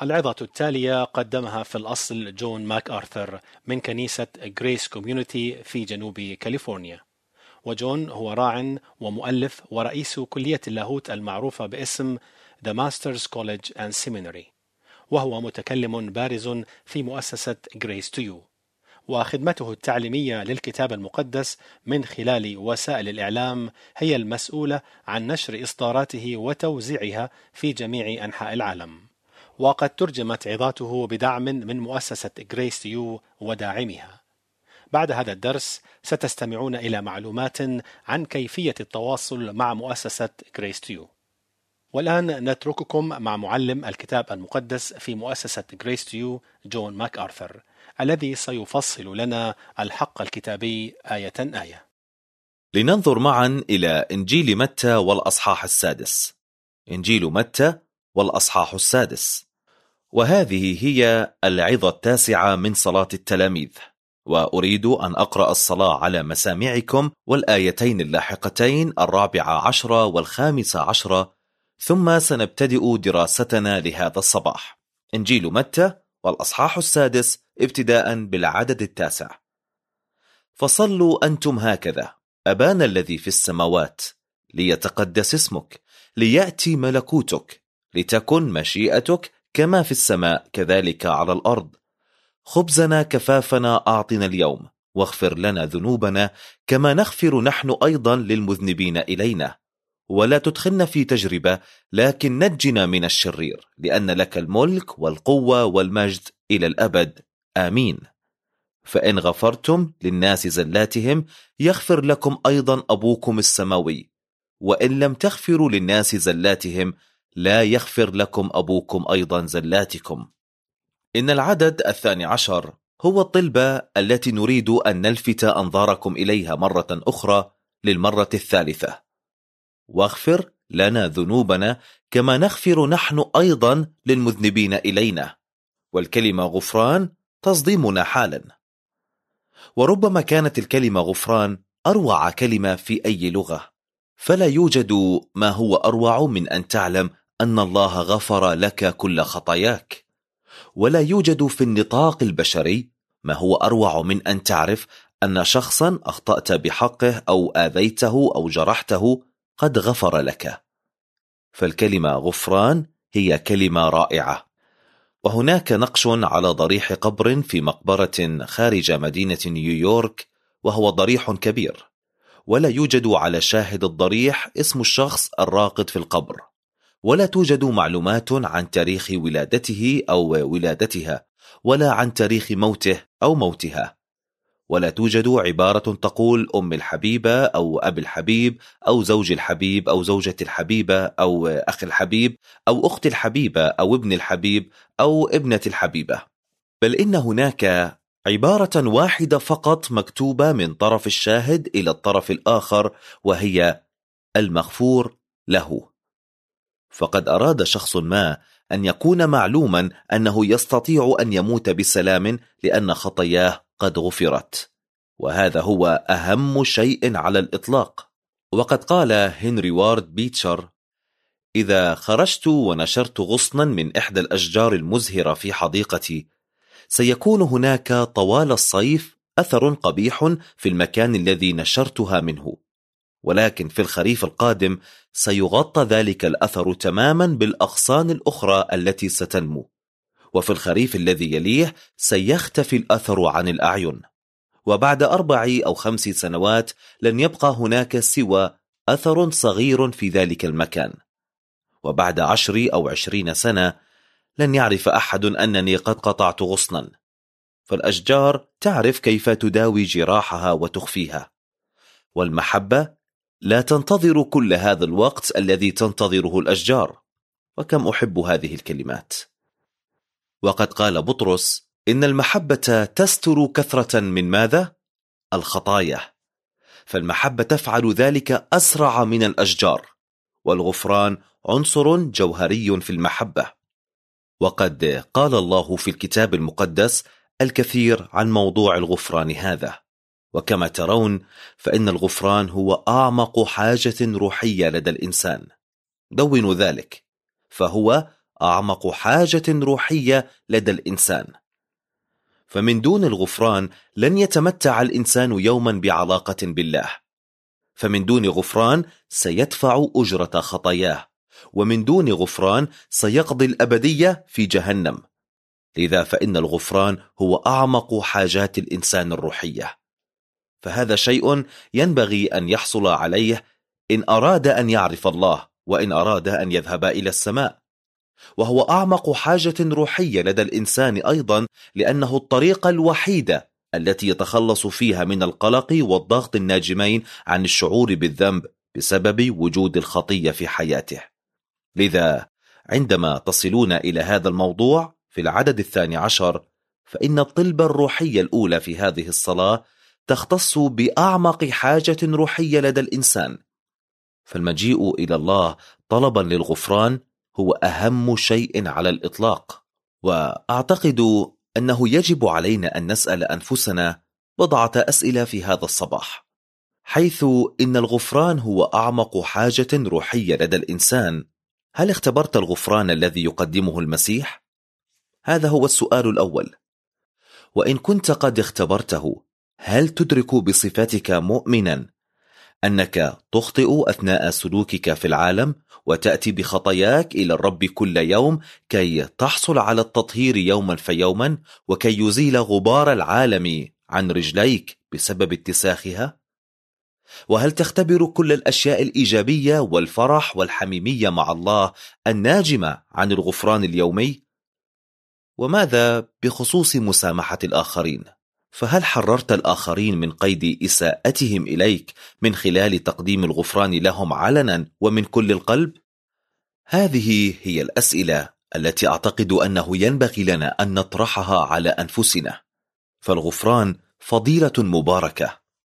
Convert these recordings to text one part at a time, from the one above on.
العظة التالية قدمها في الأصل جون ماك آرثر من كنيسة غريس كوميونيتي في جنوب كاليفورنيا. وجون هو راع ومؤلف ورئيس كلية اللاهوت المعروفة باسم The Masters College and Seminary، وهو متكلم بارز في مؤسسة Grace to You، وخدمته التعليمية للكتاب المقدس من خلال وسائل الإعلام هي المسؤولة عن نشر إصداراته وتوزيعها في جميع أنحاء العالم. وقد ترجمت عظاته بدعم من مؤسسة Grace to You وداعمها. بعد هذا الدرس ستستمعون إلى معلومات عن كيفية التواصل مع مؤسسة Grace to You. والآن نترككم مع معلم الكتاب المقدس في مؤسسة Grace to You جون ماك آرثر، الذي سيفصل لنا الحق الكتابي آية آية. لننظر معا إلى إنجيل متى والأصحاح السادس. إنجيل متى والأصحاح السادس، وهذه هي العظة التاسعة من صلاة التلاميذ، وأريد أن أقرأ الصلاة على مسامعكم والآيتين اللاحقتين 14 و15، ثم سنبتدئ دراستنا لهذا الصباح. إنجيل متى والأصحاح السادس ابتداء بالعدد 9. فصلوا أنتم هكذا: أبانا الذي في السماوات، ليتقدس اسمك، ليأتي ملكوتك، لتكن مشيئتك كما في السماء كذلك على الأرض. خبزنا كفافنا أعطنا اليوم، واغفر لنا ذنوبنا كما نغفر نحن أيضا للمذنبين إلينا، ولا تدخلنا في تجربة، لكن نجنا من الشرير، لأن لك الملك والقوة والمجد إلى الأبد، آمين. فإن غفرتم للناس زلاتهم يغفر لكم أيضا أبوكم السماوي، وإن لم تغفروا للناس زلاتهم لا يغفر لكم أبوكم أيضا زلاتكم. إن العدد 12 هو الطلبة التي نريد أن نلفت أنظاركم إليها مرة أخرى للمرة الثالثة: واغفر لنا ذنوبنا كما نغفر نحن أيضا للمذنبين إلينا. والكلمة غفران تصدمنا حالا، وربما كانت الكلمة غفران أروع كلمة في أي لغة، فلا يوجد ما هو أروع من أن تعلم أن الله غفر لك كل خطاياك، ولا يوجد في النطاق البشري ما هو أروع من أن تعرف أن شخصا أخطأت بحقه أو آذيته أو جرحته قد غفر لك. فالكلمة غفران هي كلمة رائعة. وهناك نقش على ضريح قبر في مقبرة خارج مدينة نيويورك، وهو ضريح كبير، ولا يوجد على شاهد الضريح اسم الشخص الراقد في القبر، ولا توجد معلومات عن تاريخ ولادته أو ولادتها، ولا عن تاريخ موته أو موتها، ولا توجد عبارة تقول أم الحبيبة أو أبي الحبيب أو زوج الحبيب أو زوجة الحبيبة أو أخي الحبيب أو أخت الحبيبة أو ابن الحبيب أو ابنة الحبيبة، بل إن هناك عبارة واحدة فقط مكتوبة من طرف الشاهد إلى الطرف الآخر، وهي المغفور له. فقد أراد شخص ما أن يكون معلوما أنه يستطيع أن يموت بسلام لأن خطاياه قد غفرت، وهذا هو أهم شيء على الإطلاق. وقد قال هنري وارد بيتشر: إذا خرجت ونشرت غصنا من إحدى الأشجار المزهرة في حديقتي، سيكون هناك طوال الصيف أثر قبيح في المكان الذي نشرتها منه، ولكن في الخريف القادم سيغطى ذلك الأثر تماما بالأغصان الأخرى التي ستنمو، وفي الخريف الذي يليه سيختفي الأثر عن الأعين، وبعد 4 أو 5 سنوات لن يبقى هناك سوى أثر صغير في ذلك المكان، وبعد 10 أو 20 سنة لن يعرف أحد أنني قد قطعت غصنا. فالأشجار تعرف كيف تداوي جراحها وتخفيها، والمحبة لا تنتظر كل هذا الوقت الذي تنتظره الأشجار. وكم أحب هذه الكلمات. وقد قال بطرس: إن المحبة تستر كثرة من ماذا؟ الخطايا. فالمحبة تفعل ذلك أسرع من الأشجار، والغفران عنصر جوهري في المحبة. وقد قال الله في الكتاب المقدس الكثير عن موضوع الغفران هذا، وكما ترون فإن الغفران هو أعمق حاجة روحية لدى الإنسان. دونوا ذلك، فهو أعمق حاجة روحية لدى الإنسان. فمن دون الغفران لن يتمتع الإنسان يوما بعلاقة بالله، فمن دون غفران سيدفع أجرة خطاياه، ومن دون غفران سيقضي الأبدية في جهنم. لذا فإن الغفران هو أعمق حاجات الإنسان الروحية، فهذا شيء ينبغي أن يحصل عليه إن أراد أن يعرف الله، وإن أراد أن يذهب إلى السماء. وهو أعمق حاجة روحية لدى الإنسان أيضا، لأنه الطريقة الوحيدة التي يتخلص فيها من القلق والضغط الناجمين عن الشعور بالذنب بسبب وجود الخطية في حياته. لذا عندما تصلون إلى هذا الموضوع في العدد 12، فإن الطلبة الروحية الأولى في هذه الصلاة تختص بأعمق حاجة روحية لدى الإنسان. فالمجيء إلى الله طلبا للغفران هو أهم شيء على الإطلاق. وأعتقد أنه يجب علينا أن نسأل أنفسنا بضعة أسئلة في هذا الصباح، حيث إن الغفران هو أعمق حاجة روحية لدى الإنسان. هل اختبرت الغفران الذي يقدمه المسيح؟ هذا هو السؤال الأول. وإن كنت قد اختبرته، هل تدرك بصفتك مؤمنا أنك تخطئ أثناء سلوكك في العالم، وتأتي بخطاياك إلى الرب كل يوم كي تحصل على التطهير يوما فيوما، وكي يزيل غبار العالم عن رجليك بسبب اتساخها؟ وهل تختبر كل الأشياء الإيجابية والفرح والحميمية مع الله الناجمة عن الغفران اليومي؟ وماذا بخصوص مسامحة الآخرين؟ فهل حررت الآخرين من قيد إساءتهم إليك من خلال تقديم الغفران لهم علنا ومن كل القلب؟ هذه هي الأسئلة التي أعتقد أنه ينبغي لنا أن نطرحها على أنفسنا، فالغفران فضيلة مباركة.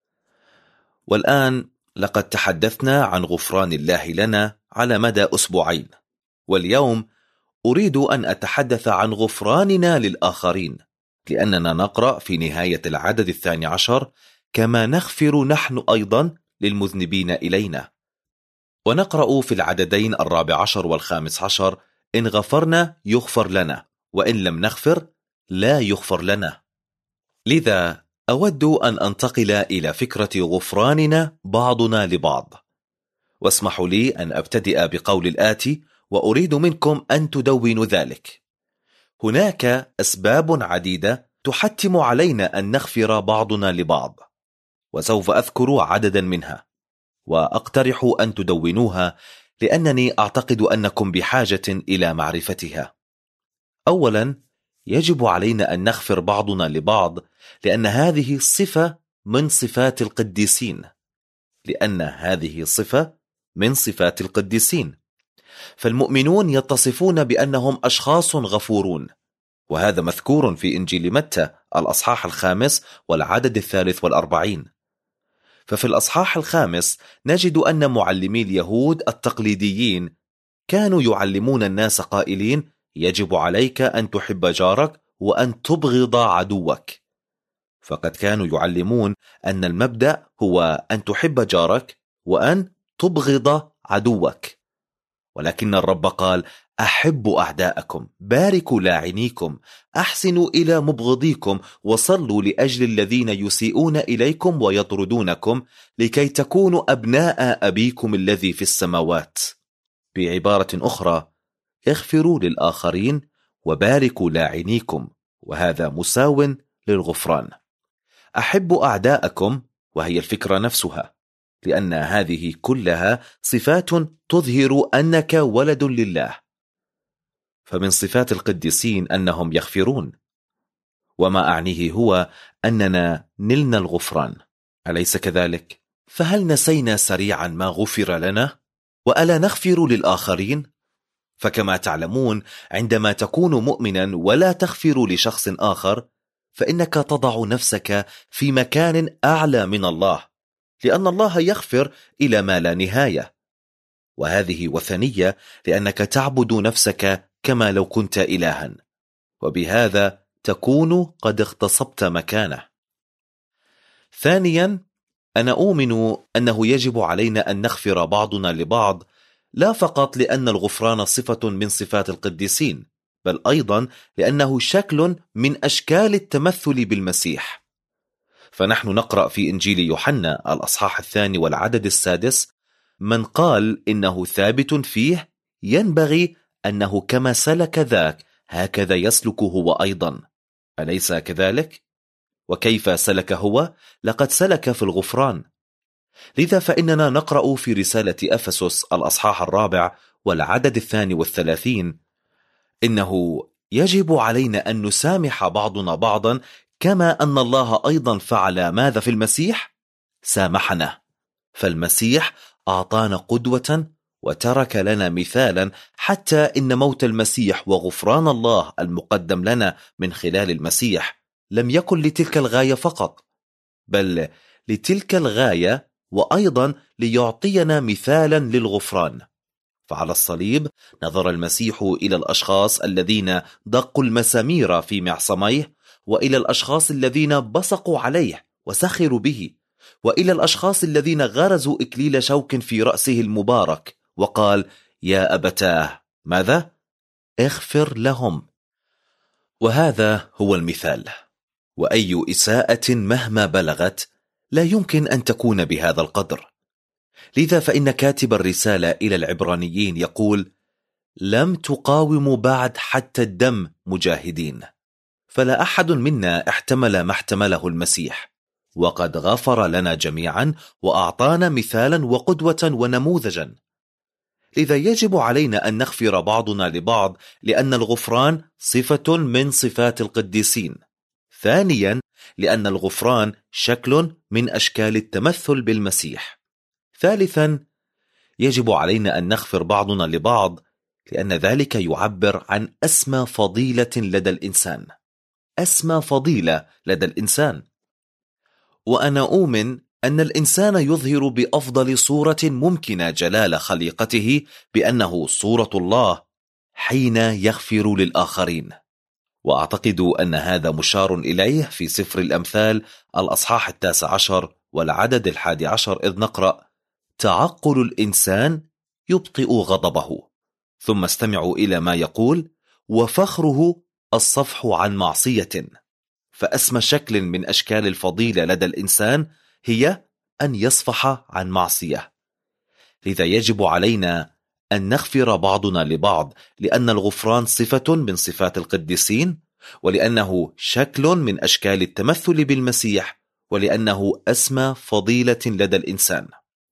والآن لقد تحدثنا عن غفران الله لنا على مدى أسبوعين، واليوم أريد أن أتحدث عن غفراننا للآخرين، لأننا نقرأ في نهاية العدد 12: كما نغفر نحن أيضا للمذنبين إلينا. ونقرأ في العددين 14 و15: إن غفرنا يغفر لنا، وإن لم نغفر لا يغفر لنا. لذا أود أن أنتقل إلى فكرة غفراننا بعضنا لبعض، واسمحوا لي أن أبتدئ بقول الآتي، وأريد منكم أن تدونوا ذلك. هناك أسباب عديدة تحتم علينا أن نغفر بعضنا لبعض، وسوف أذكر عددا منها، وأقترح أن تدونوها لأنني أعتقد أنكم بحاجة إلى معرفتها. أولا، يجب علينا أن نغفر بعضنا لبعض لأن هذه صفة من صفات القديسين، فالمؤمنون يتصفون بأنهم أشخاص غفورون، وهذا مذكور في إنجيل متى الأصحاح 5 والعدد 43. ففي الأصحاح 5 نجد أن معلمي اليهود التقليديين كانوا يعلمون الناس قائلين: يجب عليك أن تحب جارك وأن تبغض عدوك. فقد كانوا يعلمون أن المبدأ هو أن تحب جارك وأن تبغض عدوك، ولكن الرب قال: أحبوا أعداءكم، باركوا لاعنيكم، أحسنوا إلى مبغضيكم، وصلوا لأجل الذين يسيئون إليكم ويطردونكم، لكي تكونوا أبناء أبيكم الذي في السماوات. بعبارة أخرى، اغفروا للآخرين وباركوا لاعنيكم، وهذا مساو للغفران. أحبوا أعداءكم، وهي الفكرة نفسها، لأن هذه كلها صفات تظهر أنك ولد لله. فمن صفات القديسين أنهم يغفرون، وما أعنيه هو أننا نلنا الغفران، أليس كذلك؟ فهل نسينا سريعا ما غفر لنا؟ وألا نغفر للآخرين؟ فكما تعلمون، عندما تكون مؤمنا ولا تغفر لشخص آخر، فإنك تضع نفسك في مكان أعلى من الله، لأن الله يغفر إلى ما لا نهاية، وهذه وثنية، لأنك تعبد نفسك كما لو كنت إلها، وبهذا تكون قد اغتصبت مكانه. ثانيا، أنا أؤمن أنه يجب علينا أن نغفر بعضنا لبعض لا فقط لأن الغفران صفة من صفات القديسين، بل أيضا لأنه شكل من أشكال التمثل بالمسيح. فنحن نقرأ في إنجيل يوحنا الأصحاح 2 والعدد 6: من قال إنه ثابت فيه ينبغي أنه كما سلك ذاك هكذا يسلك هو أيضا، أليس كذلك؟ وكيف سلك هو؟ لقد سلك في الغفران. لذا فإننا نقرأ في رسالة أفسس الأصحاح 4 والعدد 32: إنه يجب علينا أن نسامح بعضنا بعضا كما أن الله أيضا فعل ماذا في المسيح؟ سامحنا. فالمسيح أعطانا قدوة وترك لنا مثالا، حتى إن موت المسيح وغفران الله المقدم لنا من خلال المسيح لم يكن لتلك الغاية فقط، بل لتلك الغاية وأيضا ليعطينا مثالا للغفران. فعلى الصليب نظر المسيح إلى الأشخاص الذين دقوا المسامير في معصميه، وإلى الأشخاص الذين بصقوا عليه وسخروا به، وإلى الأشخاص الذين غرزوا إكليل شوك في رأسه المبارك، وقال: يا أبتاه ماذا؟ اغفر لهم. وهذا هو المثال. وأي إساءة مهما بلغت لا يمكن أن تكون بهذا القدر. لذا فإن كاتب الرسالة إلى العبرانيين يقول: لم تقاوموا بعد حتى الدم مجاهدين. فلا أحد منا احتمل ما احتمله المسيح، وقد غفر لنا جميعا وأعطانا مثالا وقدوة ونموذجا. لذا يجب علينا أن نغفر بعضنا لبعض، لأن الغفران صفة من صفات القديسين. ثانيا، لأن الغفران شكل من أشكال التمثل بالمسيح. ثالثا، يجب علينا أن نغفر بعضنا لبعض لأن ذلك يعبر عن أسمى فضيلة لدى الإنسان. أسمى فضيلة لدى الإنسان. وأنا أؤمن أن الإنسان يظهر بأفضل صورة ممكنة جلال خليقته بأنه صورة الله حين يغفر للآخرين. وأعتقد أن هذا مشار إليه في سفر الأمثال الأصحاح 19 والعدد 11، إذ نقرأ: تعقل الإنسان يبطئ غضبه. ثم استمعوا إلى ما يقول: وفخره الصفح عن معصية. فأسمى شكل من أشكال الفضيلة لدى الإنسان هي أن يصفح عن معصية. لذا يجب علينا أن نغفر بعضنا لبعض، لأن الغفران صفة من صفات القديسين، ولأنه شكل من أشكال التمثل بالمسيح، ولأنه أسمى فضيلة لدى الإنسان.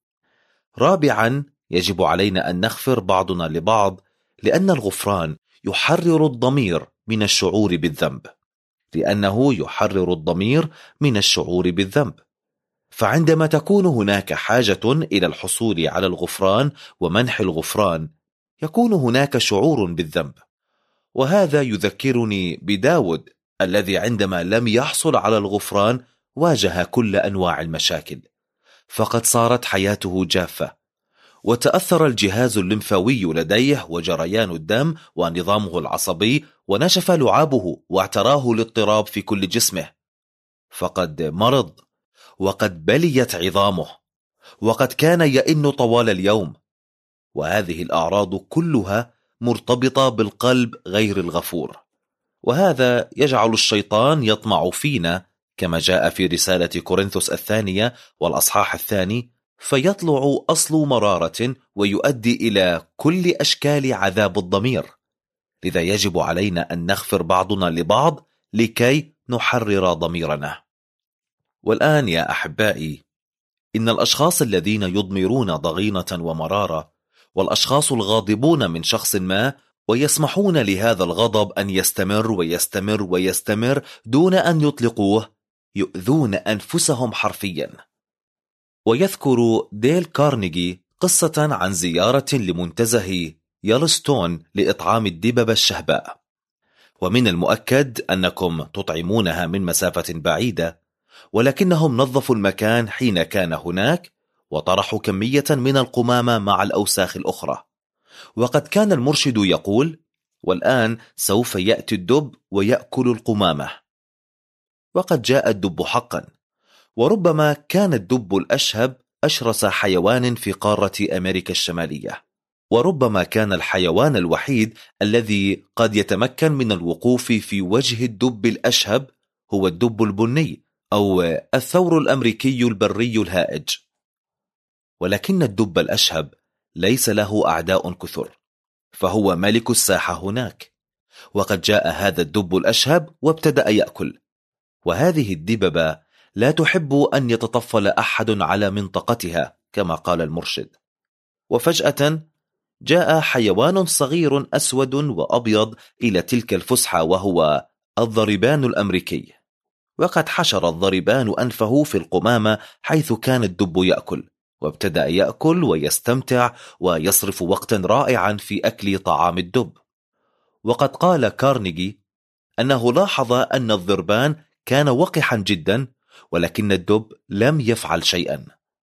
رابعا، يجب علينا أن نغفر بعضنا لبعض لأن الغفران يحرر الضمير من الشعور بالذنب. لأنه يحرر الضمير من الشعور بالذنب. فعندما تكون هناك حاجة إلى الحصول على الغفران ومنح الغفران، يكون هناك شعور بالذنب. وهذا يذكرني بداود الذي عندما لم يحصل على الغفران واجه كل أنواع المشاكل، فقد صارت حياته جافة، وتأثر الجهاز الليمفاوي لديه وجريان الدم ونظامه العصبي، ونشف لعابه واعتراه الاضطراب في كل جسمه. فقد مرض، وقد بليت عظامه، وقد كان يئن طوال اليوم. وهذه الأعراض كلها مرتبطة بالقلب غير الغفور. وهذا يجعل الشيطان يطمع فينا، كما جاء في رسالة كورنثوس الثانية والأصحاح 2: فيطلع أصل مرارة ويؤدي إلى كل أشكال عذاب الضمير. لذا يجب علينا أن نغفر بعضنا لبعض لكي نحرر ضميرنا. والآن يا أحبائي، إن الأشخاص الذين يضمرون ضغينة ومرارة، والأشخاص الغاضبون من شخص ما ويسمحون لهذا الغضب أن يستمر ويستمر ويستمر دون أن يطلقوه، يؤذون أنفسهم حرفيا. ويذكر ديل كارنيجي قصة عن زيارة لمنتزه يلوستون لإطعام الدببة الشهباء، ومن المؤكد أنكم تطعمونها من مسافة بعيدة، ولكنهم نظفوا المكان حين كان هناك وطرحوا كمية من القمامة مع الأوساخ الأخرى. وقد كان المرشد يقول: والآن سوف يأتي الدب ويأكل القمامة. وقد جاء الدب حقا، وربما كان الدب الأشهب أشرس حيوان في قارة أمريكا الشمالية. وربما كان الحيوان الوحيد الذي قد يتمكن من الوقوف في وجه الدب الأشهب هو الدب البني أو الثور الأمريكي البري الهائج. ولكن الدب الأشهب ليس له أعداء كثر، فهو ملك الساحة هناك، وقد جاء هذا الدب الأشهب وابتدأ يأكل، وهذه الدببة لا تحب أن يتطفل أحد على منطقتها كما قال المرشد. وفجأة جاء حيوان صغير أسود وأبيض إلى تلك الفسحة، وهو الضربان الأمريكي، وقد حشر الضربان أنفه في القمامة حيث كان الدب يأكل، وابتدأ يأكل ويستمتع ويصرف وقتا رائعا في أكل طعام الدب. وقد قال كارنيجي أنه لاحظ أن الضربان كان وقحا جدا، ولكن الدب لم يفعل شيئا،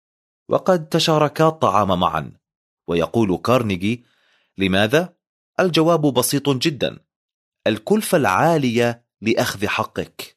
وقد تشاركا الطعام معا. ويقول كارنيجي: لماذا؟ الجواب بسيط جدا، الكلفة العالية لأخذ حقك.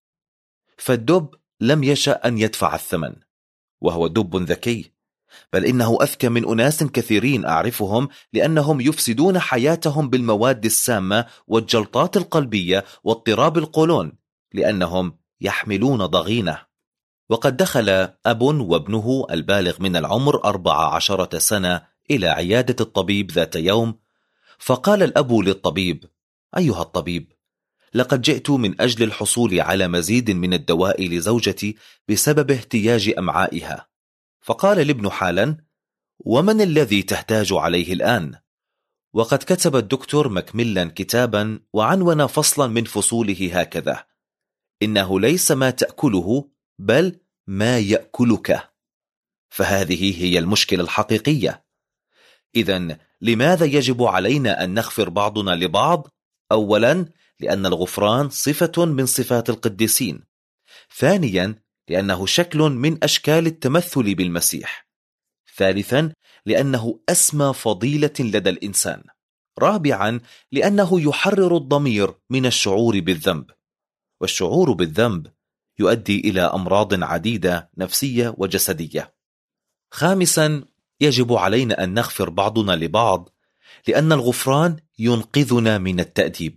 فالدب لم يشأ أن يدفع الثمن، وهو دب ذكي، بل إنه أذكى من أناس كثيرين أعرفهم، لأنهم يفسدون حياتهم بالمواد السامة والجلطات القلبية واضطراب القولون، لأنهم يحملون ضغينة. وقد دخل أب وابنه البالغ من العمر 14 سنة إلى عيادة الطبيب ذات يوم، فقال الأب للطبيب: أيها الطبيب، لقد جئت من أجل الحصول على مزيد من الدواء لزوجتي بسبب اهتياج أمعائها. فقال الابن حالا: ومن الذي تحتاج عليه الآن؟ وقد كتب الدكتور ماكميلان كتابا وعنون فصلا من فصوله هكذا: إنه ليس ما تأكله بل ما يأكلك. فهذه هي المشكلة الحقيقية. إذن لماذا يجب علينا أن نغفر بعضنا لبعض؟ أولا، لأن الغفران صفة من صفات القديسين. ثانيا، لأنه شكل من أشكال التمثل بالمسيح. ثالثا، لأنه أسمى فضيلة لدى الإنسان. رابعا، لأنه يحرر الضمير من الشعور بالذنب، والشعور بالذنب يؤدي إلى أمراض عديدة نفسية وجسدية. خامسا، يجب علينا أن نغفر بعضنا لبعض لأن الغفران ينقذنا من التأديب.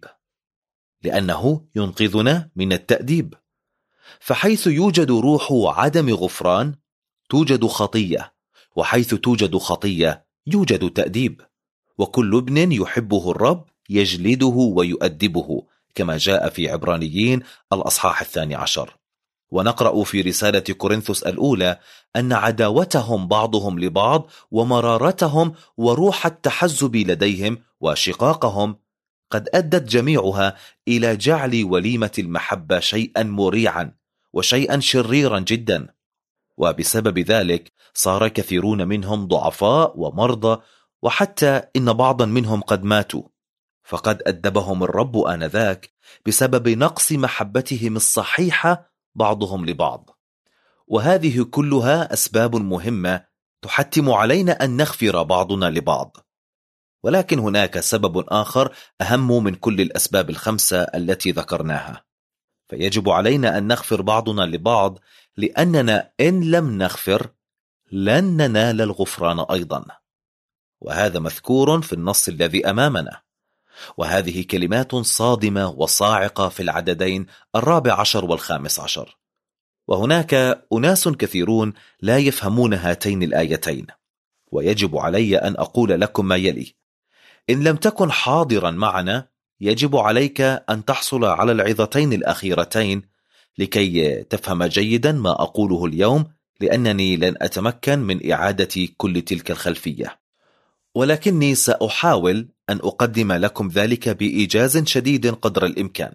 فحيث يوجد روح عدم غفران توجد خطية، وحيث توجد خطية يوجد تأديب. وكل ابن يحبه الرب يجلده ويؤدبه، كما جاء في عبرانيين الأصحاح 12. ونقرأ في رسالة كورنثوس الأولى أن عداوتهم بعضهم لبعض ومرارتهم وروح التحزب لديهم وشقاقهم قد أدت جميعها إلى جعل وليمة المحبة شيئا مريعا وشيئا شريرا جدا. وبسبب ذلك صار كثيرون منهم ضعفاء ومرضى، وحتى إن بعضا منهم قد ماتوا، فقد أدبهم الرب آنذاك بسبب نقص محبتهم الصحيحة بعضهم لبعض. وهذه كلها أسباب مهمة تحتم علينا أن نغفر بعضنا لبعض. ولكن هناك سبب آخر أهم من كل الأسباب الخمسة التي ذكرناها، فيجب علينا أن نغفر بعضنا لبعض لأننا إن لم نغفر لن ننال الغفران أيضا. وهذا مذكور في النص الذي أمامنا، وهذه كلمات صادمة وصاعقة في العددين 14 و15. وهناك أناس كثيرون لا يفهمون هاتين الآيتين، ويجب علي أن أقول لكم ما يلي: إن لم تكن حاضرا معنا يجب عليك أن تحصل على العظتين الأخيرتين لكي تفهم جيدا ما أقوله اليوم، لأنني لن أتمكن من إعادة كل تلك الخلفية، ولكني سأحاول أن أقدم لكم ذلك بإيجاز شديد قدر الإمكان.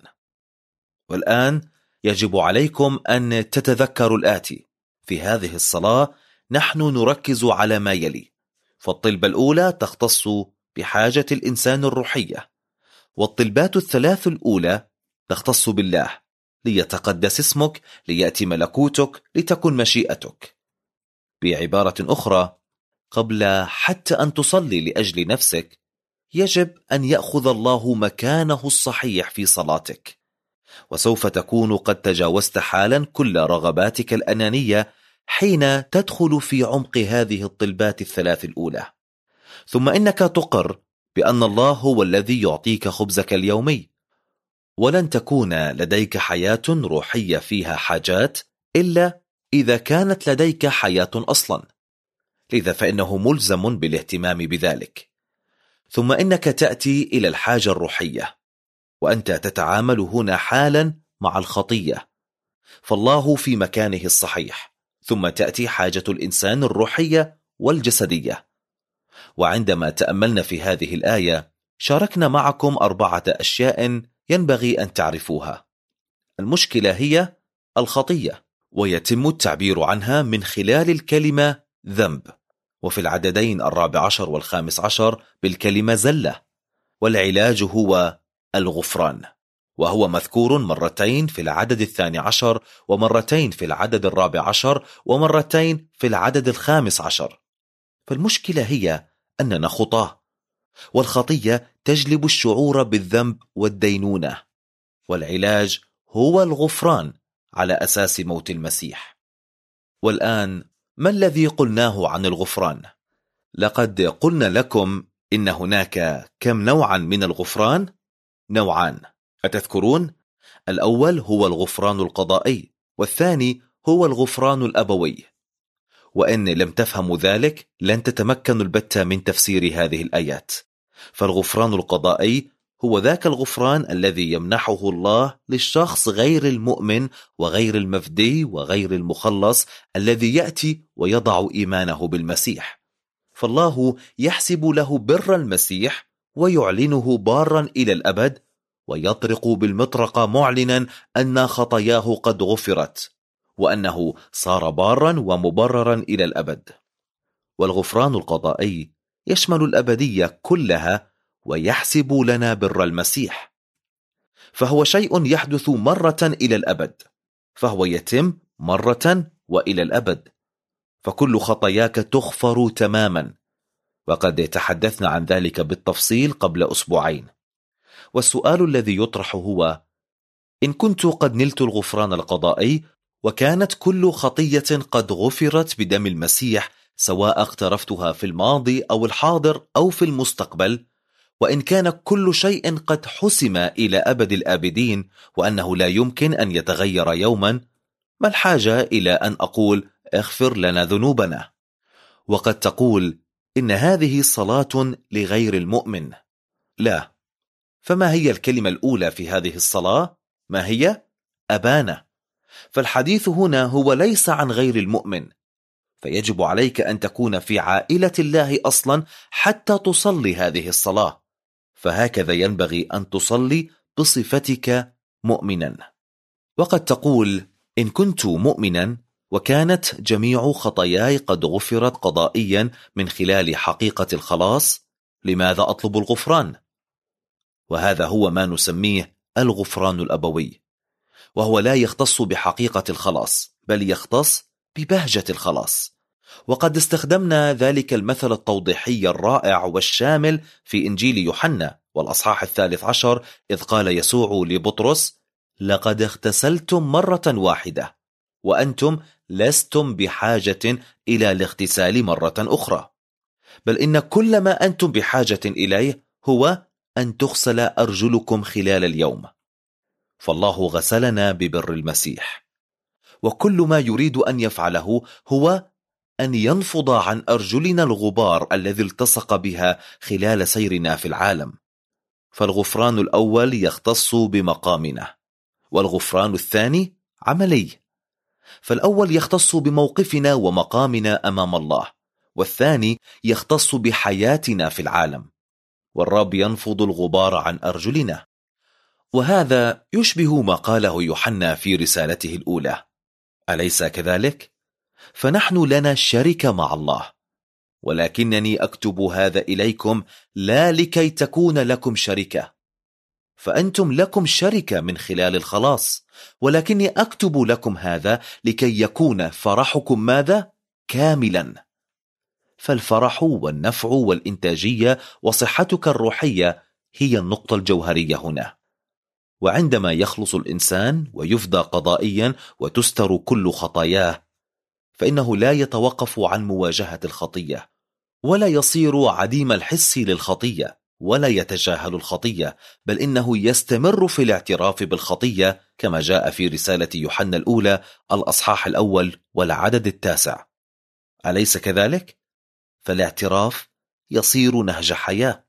والآن يجب عليكم أن تتذكروا الآتي: في هذه الصلاة نحن نركز على ما يلي. فالطلبة الأولى تختص بحاجة الإنسان الروحية، والطلبات الثلاث الأولى تختص بالله: ليتقدس اسمك، ليأتي ملكوتك، لتكن مشيئتك. بعبارة أخرى، قبل حتى أن تصلي لأجل نفسك يجب أن يأخذ الله مكانه الصحيح في صلاتك، وسوف تكون قد تجاوزت حالا كل رغباتك الأنانية حين تدخل في عمق هذه الطلبات الثلاث الأولى. ثم إنك تقر بأن الله هو الذي يعطيك خبزك اليومي، ولن تكون لديك حياة روحية فيها حاجات إلا إذا كانت لديك حياة أصلا، لذا فإنه ملزم بالاهتمام بذلك. ثم إنك تأتي إلى الحاجة الروحية، وأنت تتعامل هنا حالا مع الخطية، فالله في مكانه الصحيح، ثم تأتي حاجة الإنسان الروحية والجسدية. وعندما تأملنا في هذه الآية شاركنا معكم 4 أشياء ينبغي أن تعرفوها. المشكلة هي الخطية، ويتم التعبير عنها من خلال الكلمة ذنب، وفي العددين 14 و15 بالكلمة زلة. والعلاج هو الغفران، وهو مذكور مرتين في العدد 12 ومرتين في العدد 14 ومرتين في العدد 15. فالمشكلة هي أننا خطاة، والخطية تجلب الشعور بالذنب والدينونة، والعلاج هو الغفران على أساس موت المسيح. والآن ما الذي قلناه عن الغفران؟ لقد قلنا لكم إن هناك كم نوعا من الغفران؟ نوعان، أتذكرون؟ الأول هو الغفران القضائي، والثاني هو الغفران الأبوي. وإن لم تفهموا ذلك لن تتمكنوا البتة من تفسير هذه الآيات. فالغفران القضائي هو ذاك الغفران الذي يمنحه الله للشخص غير المؤمن وغير المفدي وغير المخلص الذي يأتي ويضع إيمانه بالمسيح، فالله يحسب له بر المسيح ويعلنه بارا إلى الأبد، ويطرق بالمطرقة معلنا أن خطاياه قد غفرت، وأنه صار بارا ومبررا إلى الأبد. والغفران القضائي يشمل الأبدية كلها ويحسب لنا بر المسيح، فهو شيء يحدث مرة إلى الأبد، فهو يتم مرة وإلى الأبد، فكل خطاياك تغفر تماما، وقد تحدثنا عن ذلك بالتفصيل قبل أسبوعين. والسؤال الذي يطرح هو: إن كنت قد نلت الغفران القضائي وكانت كل خطية قد غفرت بدم المسيح، سواء اقترفتها في الماضي أو الحاضر أو في المستقبل، وإن كان كل شيء قد حسم إلى أبد الآبدين وأنه لا يمكن أن يتغير يوما، ما الحاجة إلى أن أقول اغفر لنا ذنوبنا؟ وقد تقول إن هذه صلاة لغير المؤمن. لا، فما هي الكلمة الأولى في هذه الصلاة؟ ما هي؟ أبانا. فالحديث هنا هو ليس عن غير المؤمن، فيجب عليك أن تكون في عائلة الله أصلا حتى تصلي هذه الصلاة، فهكذا ينبغي أن تصلي بصفتك مؤمنا. وقد تقول: إن كنت مؤمنا وكانت جميع خطاياي قد غفرت قضائيا من خلال حقيقة الخلاص، لماذا أطلب الغفران؟ وهذا هو ما نسميه الغفران الأبوي، وهو لا يختص بحقيقة الخلاص بل يختص ببهجة الخلاص. وقد استخدمنا ذلك المثل التوضيحي الرائع والشامل في إنجيل يوحنا والأصحاح 13، إذ قال يسوع لبطرس: لقد اغتسلتم مرة واحدة وأنتم لستم بحاجة إلى الاغتسال مرة أخرى، بل إن كل ما أنتم بحاجة إليه هو أن تغسل أرجلكم خلال اليوم. فالله غسلنا ببر المسيح، وكل ما يريد أن يفعله هو أن ينفض عن أرجلنا الغبار الذي التصق بها خلال سيرنا في العالم. فالغفران الأول يختص بمقامنا، والغفران الثاني عملي. فالأول يختص بموقفنا ومقامنا أمام الله، والثاني يختص بحياتنا في العالم. والرب ينفض الغبار عن أرجلنا، وهذا يشبه ما قاله يوحنا في رسالته الأولى، أليس كذلك؟ فنحن لنا شركة مع الله، ولكنني أكتب هذا إليكم لا لكي تكون لكم شركة، فأنتم لكم شركة من خلال الخلاص، ولكني أكتب لكم هذا لكي يكون فرحكم ماذا؟ كاملا. فالفرح والنفع والإنتاجية وصحتك الروحية هي النقطة الجوهرية هنا. وعندما يخلص الإنسان ويفدى قضائيا وتستر كل خطاياه، فإنه لا يتوقف عن مواجهة الخطية، ولا يصير عديم الحس للخطية ولا يتجاهل الخطية، بل إنه يستمر في الاعتراف بالخطية كما جاء في رسالة يوحنا الأولى الأصحاح 1 والعدد 9. أليس كذلك؟ فالاعتراف يصير نهج حياة.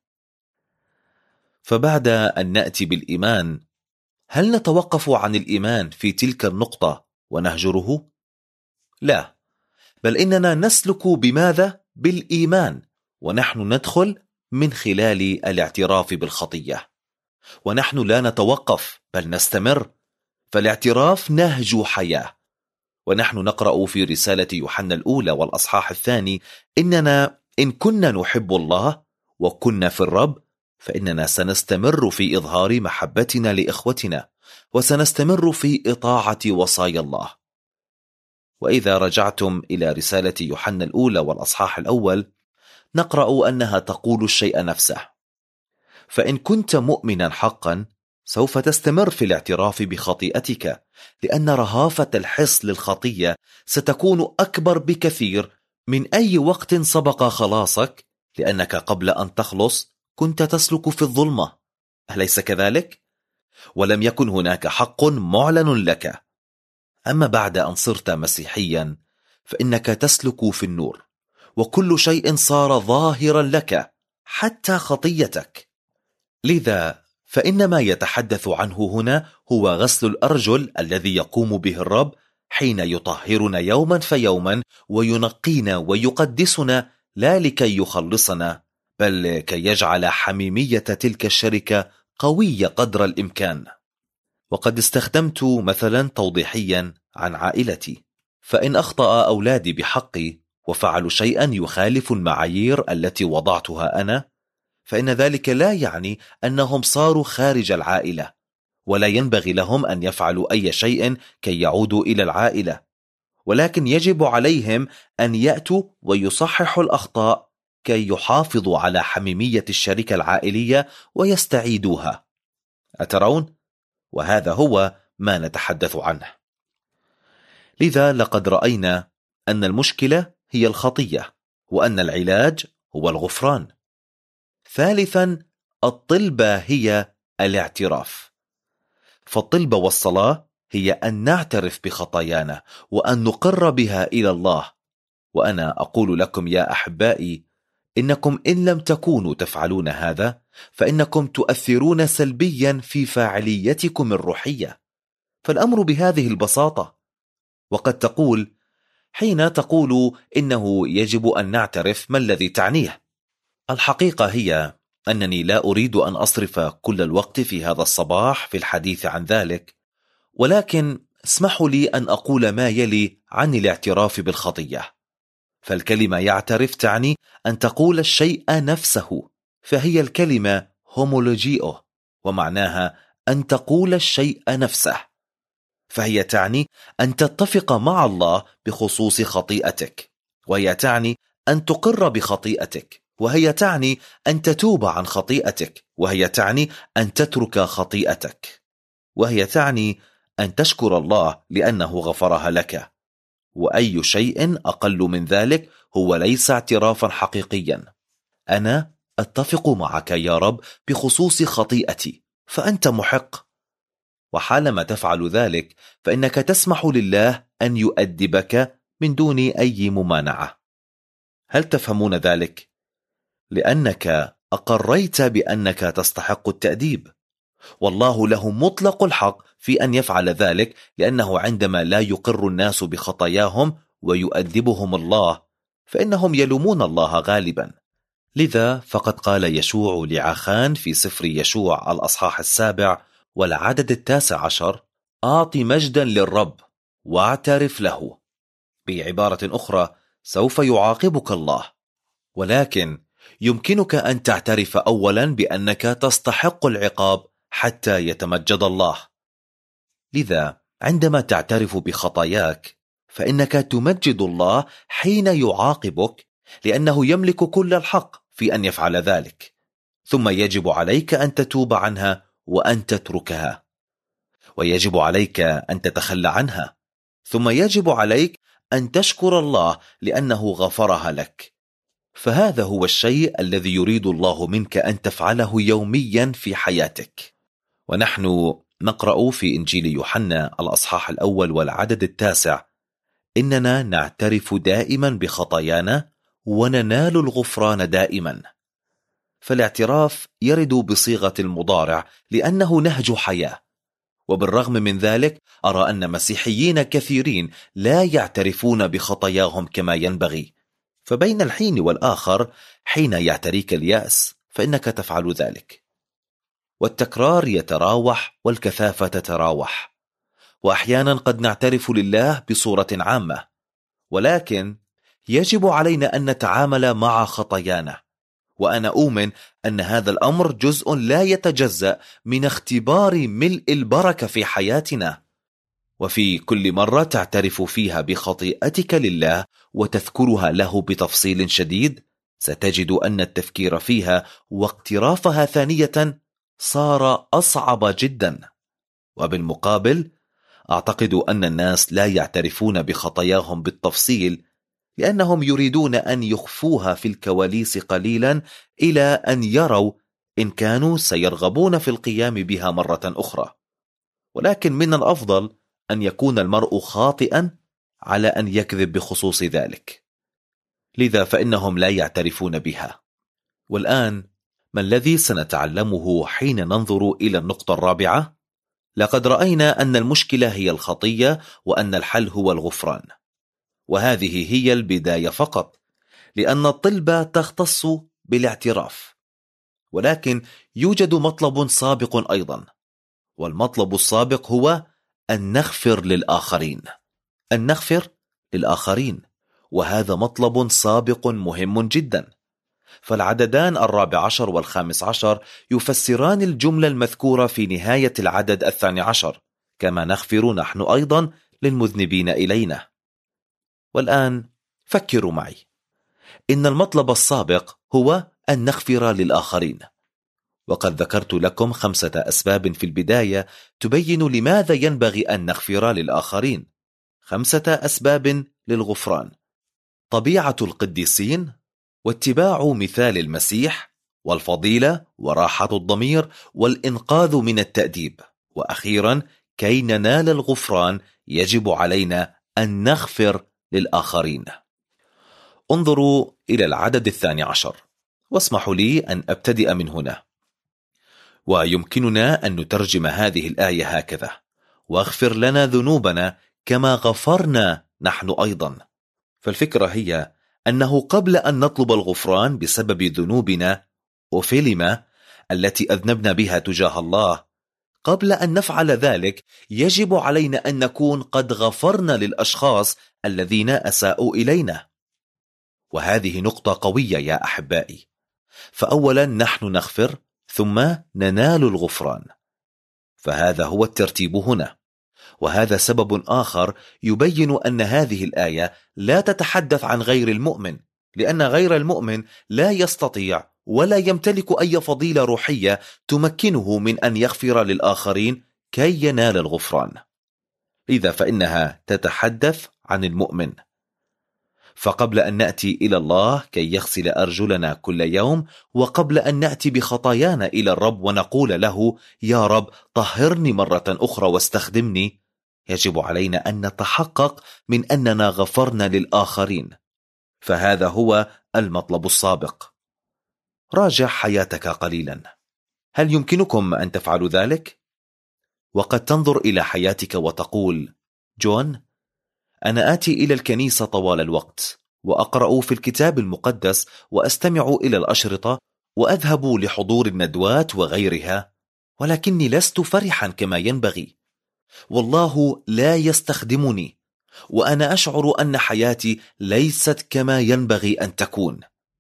فبعد أن نأتي بالإيمان، هل نتوقف عن الإيمان في تلك النقطة ونهجره؟ لا، بل إننا نسلك بماذا؟ بالإيمان، ونحن ندخل من خلال الاعتراف بالخطية. ونحن لا نتوقف بل نستمر، فالاعتراف نهج حياة. ونحن نقرأ في رسالة يوحنا الأولى والأصحاح 2 إننا إن كنا نحب الله وكنا في الرب فإننا سنستمر في إظهار محبتنا لإخوتنا، وسنستمر في إطاعة وصايا الله. وإذا رجعتم إلى رسالة يوحنا الأولى والأصحاح 1 نقرأ أنها تقول الشيء نفسه. فإن كنت مؤمنا حقا سوف تستمر في الاعتراف بخطيئتك، لأن رهافة الحس للخطية ستكون أكبر بكثير من أي وقت سبق خلاصك، لأنك قبل أن تخلص كنت تسلك في الظلمة. أليس كذلك؟ ولم يكن هناك حق معلن لك. أما بعد أن صرت مسيحيا فإنك تسلك في النور، وكل شيء صار ظاهرا لك حتى خطيتك. لذا فإن ما يتحدث عنه هنا هو غسل الأرجل الذي يقوم به الرب حين يطهرنا يوما فيوما وينقينا ويقدسنا، لا لكي يخلصنا بل كي يجعل حميمية تلك الشركة قوية قدر الإمكان. وقد استخدمت مثلا توضيحيا عن عائلتي، فإن أخطأ أولادي بحقي وفعلوا شيئا يخالف المعايير التي وضعتها أنا، فإن ذلك لا يعني أنهم صاروا خارج العائلة، ولا ينبغي لهم أن يفعلوا أي شيء كي يعودوا إلى العائلة، ولكن يجب عليهم أن يأتوا ويصححوا الأخطاء كي يحافظوا على حميمية الشركة العائلية ويستعيدوها. أترون؟ وهذا هو ما نتحدث عنه. لذا لقد رأينا أن المشكلة هي الخطية، وأن العلاج هو الغفران. ثالثا، الطلبة هي الاعتراف. فالطلبة والصلاة هي أن نعترف بخطايانا وأن نقر بها إلى الله. وأنا أقول لكم يا أحبائي إنكم إن لم تكونوا تفعلون هذا فإنكم تؤثرون سلبيا في فاعليتكم الروحية. فالأمر بهذه البساطة. وقد تقول حين تقول إنه يجب أن نعترف ما الذي تعنيه؟ الحقيقة هي أنني لا أريد أن أصرف كل الوقت في هذا الصباح في الحديث عن ذلك، ولكن اسمحوا لي أن أقول ما يلي عن الاعتراف بالخطية. فالكلمة يعترف تعني أن تقول الشيء نفسه، فهي الكلمة هومولوجيو، ومعناها أن تقول الشيء نفسه، فهي تعني أن تتفق مع الله بخصوص خطيئتك، وهي تعني أن تقر بخطيئتك، وهي تعني أن تتوب عن خطيئتك، وهي تعني أن تترك خطيئتك، وهي تعني أن تشكر الله لأنه غفرها لك. وأي شيء أقل من ذلك هو ليس اعترافا حقيقيا. أنا أتفق معك يا رب بخصوص خطيئتي، فأنت محق. وحالما تفعل ذلك فإنك تسمح لله أن يؤدبك من دون أي ممانعة. هل تفهمون ذلك؟ لأنك أقريت بأنك تستحق التأديب، والله له مطلق الحق في أن يفعل ذلك، لأنه عندما لا يقر الناس بخطاياهم ويؤدبهم الله فإنهم يلومون الله غالبا. لذا فقد قال يشوع لعاخان في سفر يشوع الأصحاح 7 والعدد 19: أعط مجدا للرب واعترف له. بعبارة أخرى سوف يعاقبك الله، ولكن يمكنك أن تعترف أولا بأنك تستحق العقاب حتى يتمجد الله. لذا عندما تعترف بخطاياك فإنك تمجد الله حين يعاقبك، لأنه يملك كل الحق في أن يفعل ذلك، ثم يجب عليك أن تتوب عنها وأن تتركها، ويجب عليك أن تتخلى عنها، ثم يجب عليك أن تشكر الله لأنه غفرها لك. فهذا هو الشيء الذي يريد الله منك أن تفعله يوميا في حياتك. ونحن نقرأ في إنجيل يوحنا الأصحاح 1 والعدد 9: إننا نعترف دائما بخطايانا وننال الغفران دائما. فالاعتراف يرد بصيغة المضارع لأنه نهج حياة، وبالرغم من ذلك أرى أن مسيحيين كثيرين لا يعترفون بخطاياهم كما ينبغي. فبين الحين والآخر حين يعتريك اليأس فإنك تفعل ذلك، والتكرار يتراوح والكثافة تتراوح، وأحيانا قد نعترف لله بصورة عامة، ولكن يجب علينا أن نتعامل مع خطايانا. وأنا أؤمن أن هذا الأمر جزء لا يتجزأ من اختبار ملء البركة في حياتنا. وفي كل مرة تعترف فيها بخطيئتك لله وتذكرها له بتفصيل شديد، ستجد أن التفكير فيها واقترافها ثانية صار أصعب جدا. وبالمقابل أعتقد أن الناس لا يعترفون بخطاياهم بالتفصيل لأنهم يريدون أن يخفوها في الكواليس قليلا إلى أن يروا إن كانوا سيرغبون في القيام بها مرة أخرى. ولكن من الأفضل أن يكون المرء خاطئا على أن يكذب بخصوص ذلك، لذا فإنهم لا يعترفون بها. والآن ما الذي سنتعلمه حين ننظر إلى النقطة الرابعة؟ لقد رأينا أن المشكلة هي الخطية وأن الحل هو الغفران، وهذه هي البداية فقط، لأن الطلبة تختص بالاعتراف. ولكن يوجد مطلب سابق أيضا، والمطلب السابق هو أن نغفر للآخرين. أن نغفر للآخرين، وهذا مطلب سابق مهم جدا. فالعددان 14 و15 يفسران الجملة المذكورة في نهاية العدد 12: كما نغفر نحن أيضا للمذنبين إلينا. والآن فكروا معي، إن المطلب السابق هو أن نغفر للآخرين، وقد ذكرت لكم 5 أسباب في البداية تبين لماذا ينبغي أن نغفر للآخرين. 5 أسباب للغفران: طبيعة القديسين، واتباع مثال المسيح، والفضيلة، وراحة الضمير، والإنقاذ من التأديب، وأخيرا كي ننال الغفران يجب علينا أن نغفر للآخرين. انظروا إلى العدد 12، واسمحوا لي أن أبتدئ من هنا. ويمكننا أن نترجم هذه الآية هكذا: واغفر لنا ذنوبنا كما غفرنا نحن أيضا. فالفكرة هي أنه قبل أن نطلب الغفران بسبب ذنوبنا وفيلما التي أذنبنا بها تجاه الله، قبل أن نفعل ذلك يجب علينا أن نكون قد غفرنا للأشخاص الذين أساءوا إلينا. وهذه نقطة قوية يا أحبائي. فأولا نحن نغفر ثم ننال الغفران، فهذا هو الترتيب هنا. وهذا سبب آخر يبين أن هذه الآية لا تتحدث عن غير المؤمن، لأن غير المؤمن لا يستطيع ولا يمتلك أي فضيلة روحية تمكنه من أن يغفر للآخرين كي ينال الغفران. لذا فإنها تتحدث عن المؤمن. فقبل أن نأتي إلى الله كي يغسل أرجلنا كل يوم، وقبل أن نأتي بخطايانا إلى الرب ونقول له يا رب طهرني مرة أخرى واستخدمني، يجب علينا أن نتحقق من أننا غفرنا للآخرين. فهذا هو المطلب السابق. راجع حياتك قليلا، هل يمكنكم أن تفعلوا ذلك؟ وقد تنظر إلى حياتك وتقول: جون، أنا آتي إلى الكنيسة طوال الوقت، وأقرأ في الكتاب المقدس، وأستمع إلى الأشرطة، وأذهب لحضور الندوات وغيرها، ولكني لست فرحا كما ينبغي، والله لا يستخدمني، وأنا أشعر أن حياتي ليست كما ينبغي أن تكون.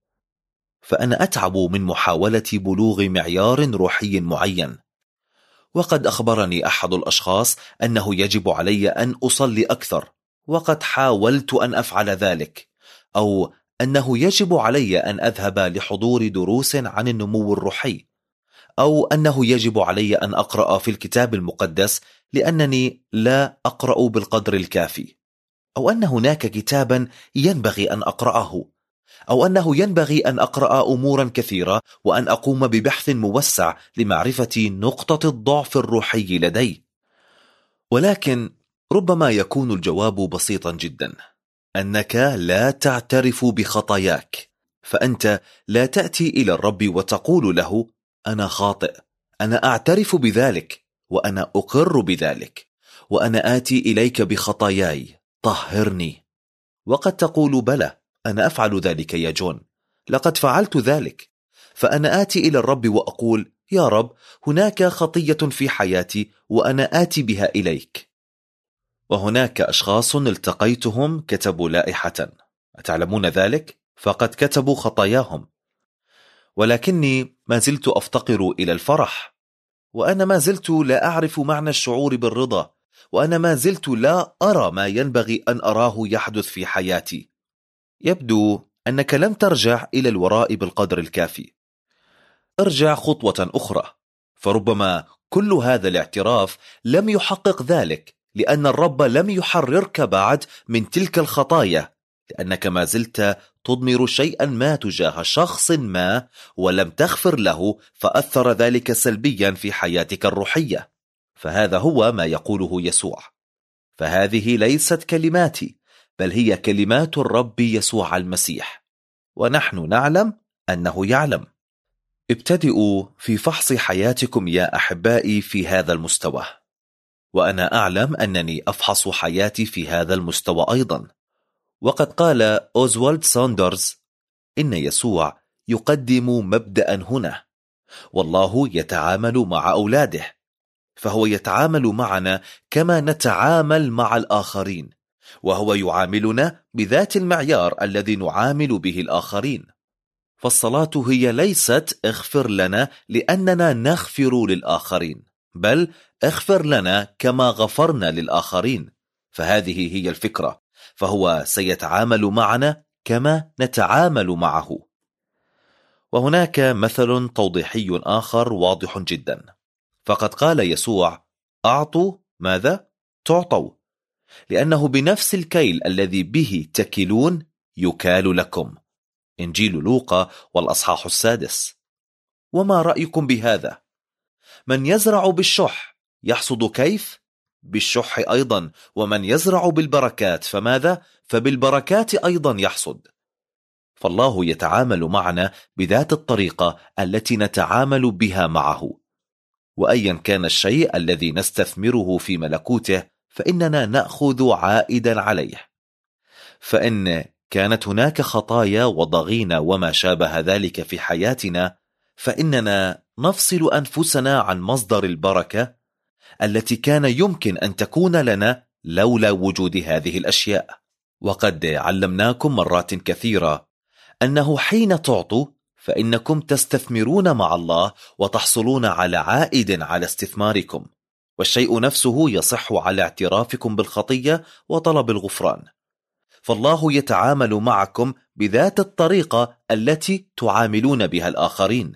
فأنا أتعب من محاولة بلوغ معيار روحي معين. وقد أخبرني أحد الأشخاص أنه يجب علي أن أصلي أكثر، وقد حاولت أن أفعل ذلك، أو أنه يجب علي أن أذهب لحضور دروس عن النمو الروحي، أو أنه يجب علي أن أقرأ في الكتاب المقدس لأنني لا أقرأ بالقدر الكافي، أو أن هناك كتابا ينبغي أن أقرأه، أو أنه ينبغي أن أقرأ أمورا كثيرة وأن أقوم ببحث موسع لمعرفة نقطة الضعف الروحي لدي. ولكن ربما يكون الجواب بسيطا جدا، أنك لا تعترف بخطاياك، فأنت لا تأتي إلى الرب وتقول له أنا خاطئ، أنا أعترف بذلك وأنا أقر بذلك، وأنا آتي إليك بخطاياي، طهرني. وقد تقول بلى، أنا أفعل ذلك يا جون، لقد فعلت ذلك. فأنا آتي إلى الرب وأقول يا رب، هناك خطية في حياتي وأنا آتي بها إليك. وهناك أشخاص التقيتهم كتبوا لائحة، أتعلمون ذلك؟ فقد كتبوا خطاياهم، ولكني ما زلت أفتقر إلى الفرح، وأنا ما زلت لا أعرف معنى الشعور بالرضا، وأنا ما زلت لا أرى ما ينبغي أن أراه يحدث في حياتي. يبدو أنك لم ترجع إلى الوراء بالقدر الكافي. ارجع خطوة أخرى، فربما كل هذا الاعتراف لم يحقق ذلك، لأن الرب لم يحررك بعد من تلك الخطايا، لأنك ما زلت تضمر شيئا ما تجاه شخص ما ولم تغفر له، فأثر ذلك سلبيا في حياتك الروحية. فهذا هو ما يقوله يسوع. فهذه ليست كلماتي، بل هي كلمات الرب يسوع المسيح، ونحن نعلم أنه يعلم. ابتدئوا في فحص حياتكم يا أحبائي في هذا المستوى، وأنا أعلم أنني أفحص حياتي في هذا المستوى أيضا. وقد قال أوزوالد ساندرز إن يسوع يقدم مبدأ هنا، والله يتعامل مع أولاده، فهو يتعامل معنا كما نتعامل مع الآخرين، وهو يعاملنا بذات المعيار الذي نعامل به الآخرين. فالصلاة هي ليست اغفر لنا لأننا نغفر للآخرين، بل اغفر لنا كما غفرنا للآخرين. فهذه هي الفكرة، فهو سيتعامل معنا كما نتعامل معه. وهناك مثل توضيحي آخر واضح جدا، فقد قال يسوع أعطوا ماذا؟ تعطوا، لأنه بنفس الكيل الذي به تكلون يكال لكم. إنجيل لوقا والأصحاح 6. وما رأيكم بهذا؟ من يزرع بالشح يحصد كيف؟ بالشح أيضا، ومن يزرع بالبركات فماذا؟ فبالبركات أيضا يحصد. فالله يتعامل معنا بذات الطريقة التي نتعامل بها معه، وأيا كان الشيء الذي نستثمره في ملكوته فإننا نأخذ عائدا عليه. فإن كانت هناك خطايا وضغينة وما شابه ذلك في حياتنا، فإننا نفصل أنفسنا عن مصدر البركة التي كان يمكن أن تكون لنا لولا وجود هذه الأشياء. وقد علمناكم مرات كثيرة أنه حين تعطوا فإنكم تستثمرون مع الله وتحصلون على عائد على استثماركم، والشيء نفسه يصح على اعترافكم بالخطية وطلب الغفران. فالله يتعامل معكم بذات الطريقة التي تعاملون بها الآخرين.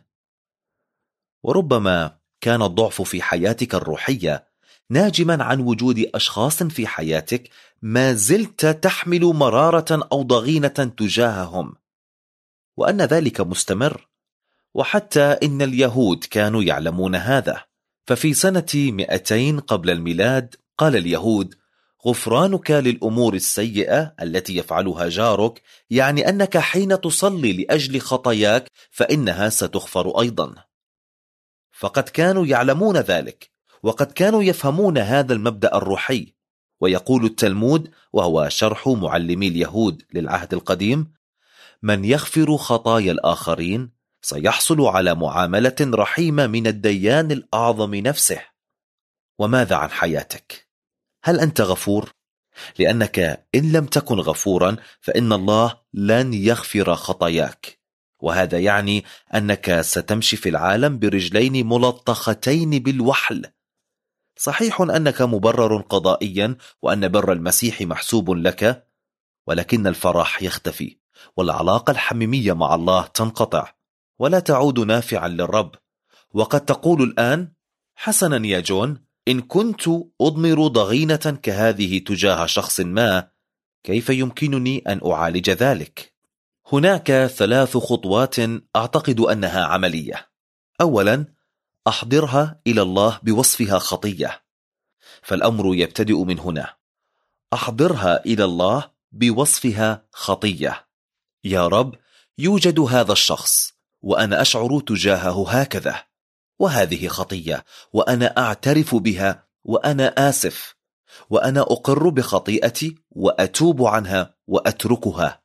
وربما كان الضعف في حياتك الروحية ناجما عن وجود أشخاص في حياتك ما زلت تحمل مرارة أو ضغينة تجاههم، وأن ذلك مستمر. وحتى إن اليهود كانوا يعلمون هذا، ففي سنة 200 قبل الميلاد قال اليهود غفرانك للأمور السيئة التي يفعلها جارك، يعني أنك حين تصلي لأجل خطاياك فإنها ستغفر أيضا. فقد كانوا يعلمون ذلك، وقد كانوا يفهمون هذا المبدأ الروحي. ويقول التلمود، وهو شرح معلمي اليهود للعهد القديم، من يغفر خطايا الآخرين سيحصل على معاملة رحيمة من الديان الأعظم نفسه. وماذا عن حياتك؟ هل أنت غفور؟ لأنك إن لم تكن غفورا فإن الله لن يغفر خطاياك، وهذا يعني أنك ستمشي في العالم برجلين ملطختين بالوحل. صحيح أنك مبرر قضائيا وأن بر المسيح محسوب لك، ولكن الفرح يختفي، والعلاقة الحميمية مع الله تنقطع ولا تعود نافعا للرب. وقد تقول الآن حسنا يا جون، إن كنت أضمر ضغينة كهذه تجاه شخص ما، كيف يمكنني أن أعالج ذلك؟ هناك 3 خطوات أعتقد أنها عملية. أولا، أحضرها إلى الله بوصفها خطية، فالأمر يبتدئ من هنا. أحضرها إلى الله بوصفها خطية. يا رب، يوجد هذا الشخص وأنا أشعر تجاهه هكذا، وهذه خطية، وأنا أعترف بها، وأنا آسف، وأنا أقر بخطيئتي وأتوب عنها وأتركها.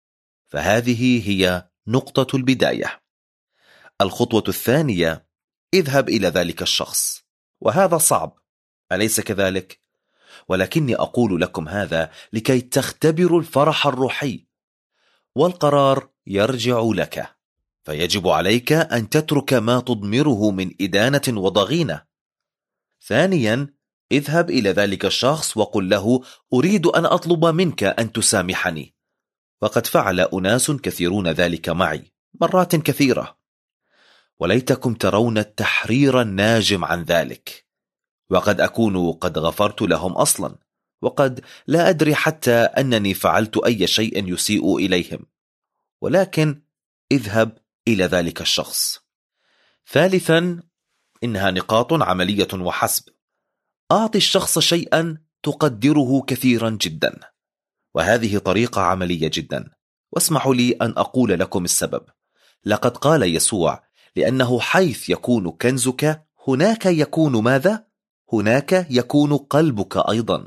فهذه هي نقطة البداية. الخطوة الثانية، اذهب إلى ذلك الشخص، وهذا صعب، أليس كذلك؟ ولكني أقول لكم هذا لكي تختبروا الفرح الروحي، والقرار يرجع لك، فيجب عليك أن تترك ما تضمره من إدانة وضغينة. ثانيا، اذهب إلى ذلك الشخص وقل له: أريد أن أطلب منك أن تسامحني. وقد فعل أناس كثيرون ذلك معي مرات كثيرة، وليتكم ترون التحرير الناجم عن ذلك. وقد أكون قد غفرت لهم أصلا، وقد لا أدري حتى أنني فعلت أي شيء يسيء إليهم، ولكن اذهب إلى ذلك الشخص. ثالثا، إنها نقاط عملية وحسب. أعطي الشخص شيئا تقدره كثيرا جدا، وهذه طريقة عملية جدا. واسمحوا لي أن أقول لكم السبب. لقد قال يسوع: لأنه حيث يكون كنزك هناك يكون ماذا؟ هناك يكون قلبك أيضا.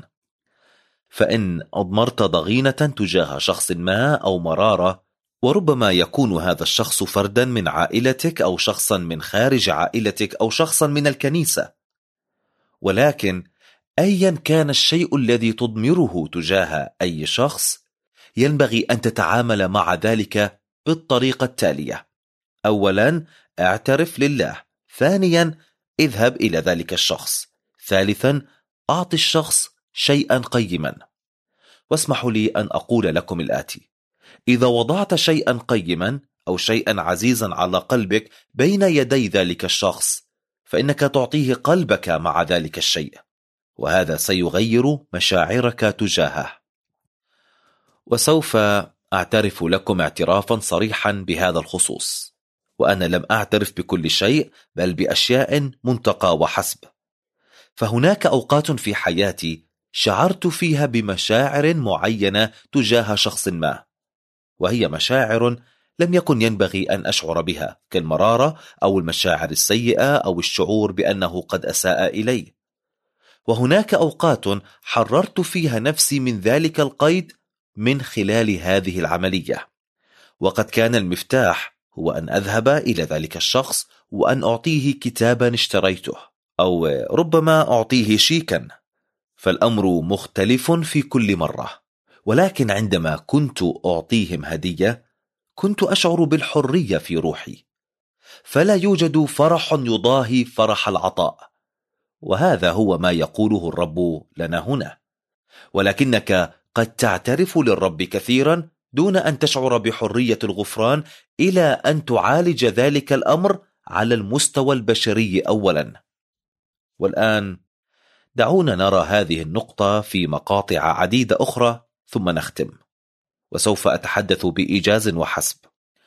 فإن أضمرت ضغينة تجاه شخص ما أو مرارة، وربما يكون هذا الشخص فردا من عائلتك أو شخصا من خارج عائلتك أو شخصا من الكنيسة، ولكن أيا كان الشيء الذي تضمره تجاه أي شخص، ينبغي أن تتعامل مع ذلك بالطريقة التالية. أولا، اعترف لله. ثانيا، اذهب إلى ذلك الشخص. ثالثا، أعطي الشخص شيئا قيما. واسمحوا لي أن أقول لكم الآتي: إذا وضعت شيئا قيما أو شيئا عزيزا على قلبك بين يدي ذلك الشخص، فإنك تعطيه قلبك مع ذلك الشيء، وهذا سيغير مشاعرك تجاهه. وسوف أعترف لكم اعترافا صريحا بهذا الخصوص، وأنا لم أعترف بكل شيء، بل بأشياء منتقى وحسب. فهناك أوقات في حياتي شعرت فيها بمشاعر معينة تجاه شخص ما، وهي مشاعر لم يكن ينبغي أن أشعر بها، كالمرارة أو المشاعر السيئة أو الشعور بأنه قد أساء إلي. وهناك أوقات حررت فيها نفسي من ذلك القيد من خلال هذه العملية، وقد كان المفتاح هو أن أذهب إلى ذلك الشخص وأن أعطيه كتابا اشتريته، أو ربما أعطيه شيكا، فالأمر مختلف في كل مرة. ولكن عندما كنت أعطيهم هدية كنت أشعر بالحرية في روحي، فلا يوجد فرح يضاهي فرح العطاء، وهذا هو ما يقوله الرب لنا هنا. ولكنك قد تعترف للرب كثيرا دون أن تشعر بحرية الغفران إلى أن تعالج ذلك الأمر على المستوى البشري أولا. والآن دعونا نرى هذه النقطة في مقاطع عديدة أخرى ثم نختم، وسوف أتحدث بإيجاز وحسب.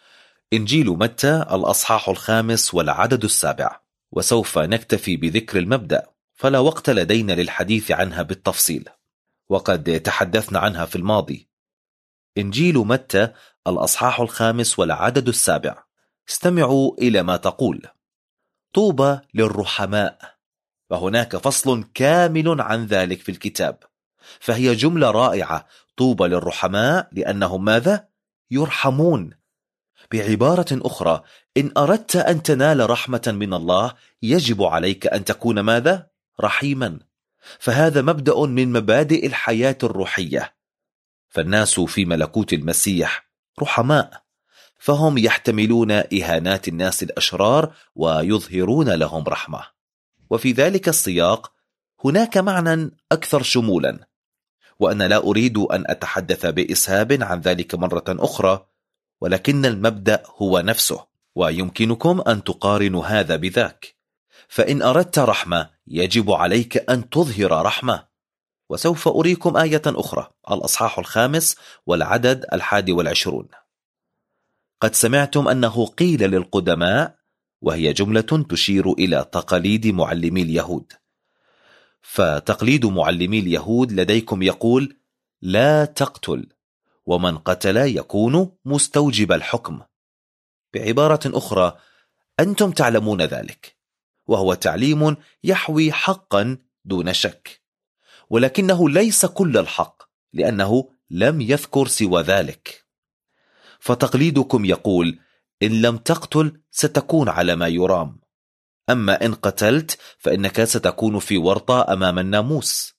إنجيل متى الأصحاح 5 والعدد 7، وسوف نكتفي بذكر المبدأ، فلا وقت لدينا للحديث عنها بالتفصيل، وقد تحدثنا عنها في الماضي. إنجيل متى الأصحاح 5 والعدد 7، استمعوا إلى ما تقول: طوبى للرحماء. وهناك فصل كامل عن ذلك في الكتاب، فهي جملة رائعة. طوبى للرحماء لأنهم ماذا؟ يرحمون. بعبارة أخرى، إن أردت أن تنال رحمة من الله يجب عليك أن تكون ماذا؟ رحيما. فهذا مبدأ من مبادئ الحياة الروحية. فالناس في ملكوت المسيح رحماء، فهم يحتملون إهانات الناس الأشرار ويظهرون لهم رحمة. وفي ذلك السياق هناك معنى أكثر شمولا، وأنا لا أريد أن أتحدث بإسهاب عن ذلك مرة أخرى، ولكن المبدأ هو نفسه، ويمكنكم أن تقارنوا هذا بذاك. فإن أردت رحمة يجب عليك أن تظهر رحمة. وسوف أريكم آية أخرى، الأصحاح 5 والعدد 21. قد سمعتم أنه قيل للقدماء، وهي جملة تشير إلى تقاليد معلمي اليهود. فتقليد معلمي اليهود لديكم يقول: لا تقتل، ومن قتل يكون مستوجب الحكم. بعبارة أخرى، أنتم تعلمون ذلك، وهو تعليم يحوي حقا دون شك، ولكنه ليس كل الحق، لأنه لم يذكر سوى ذلك. فتقليدكم يقول: إن لم تقتل ستكون على ما يرام، أما إن قتلت فإنك ستكون في ورطة أمام الناموس.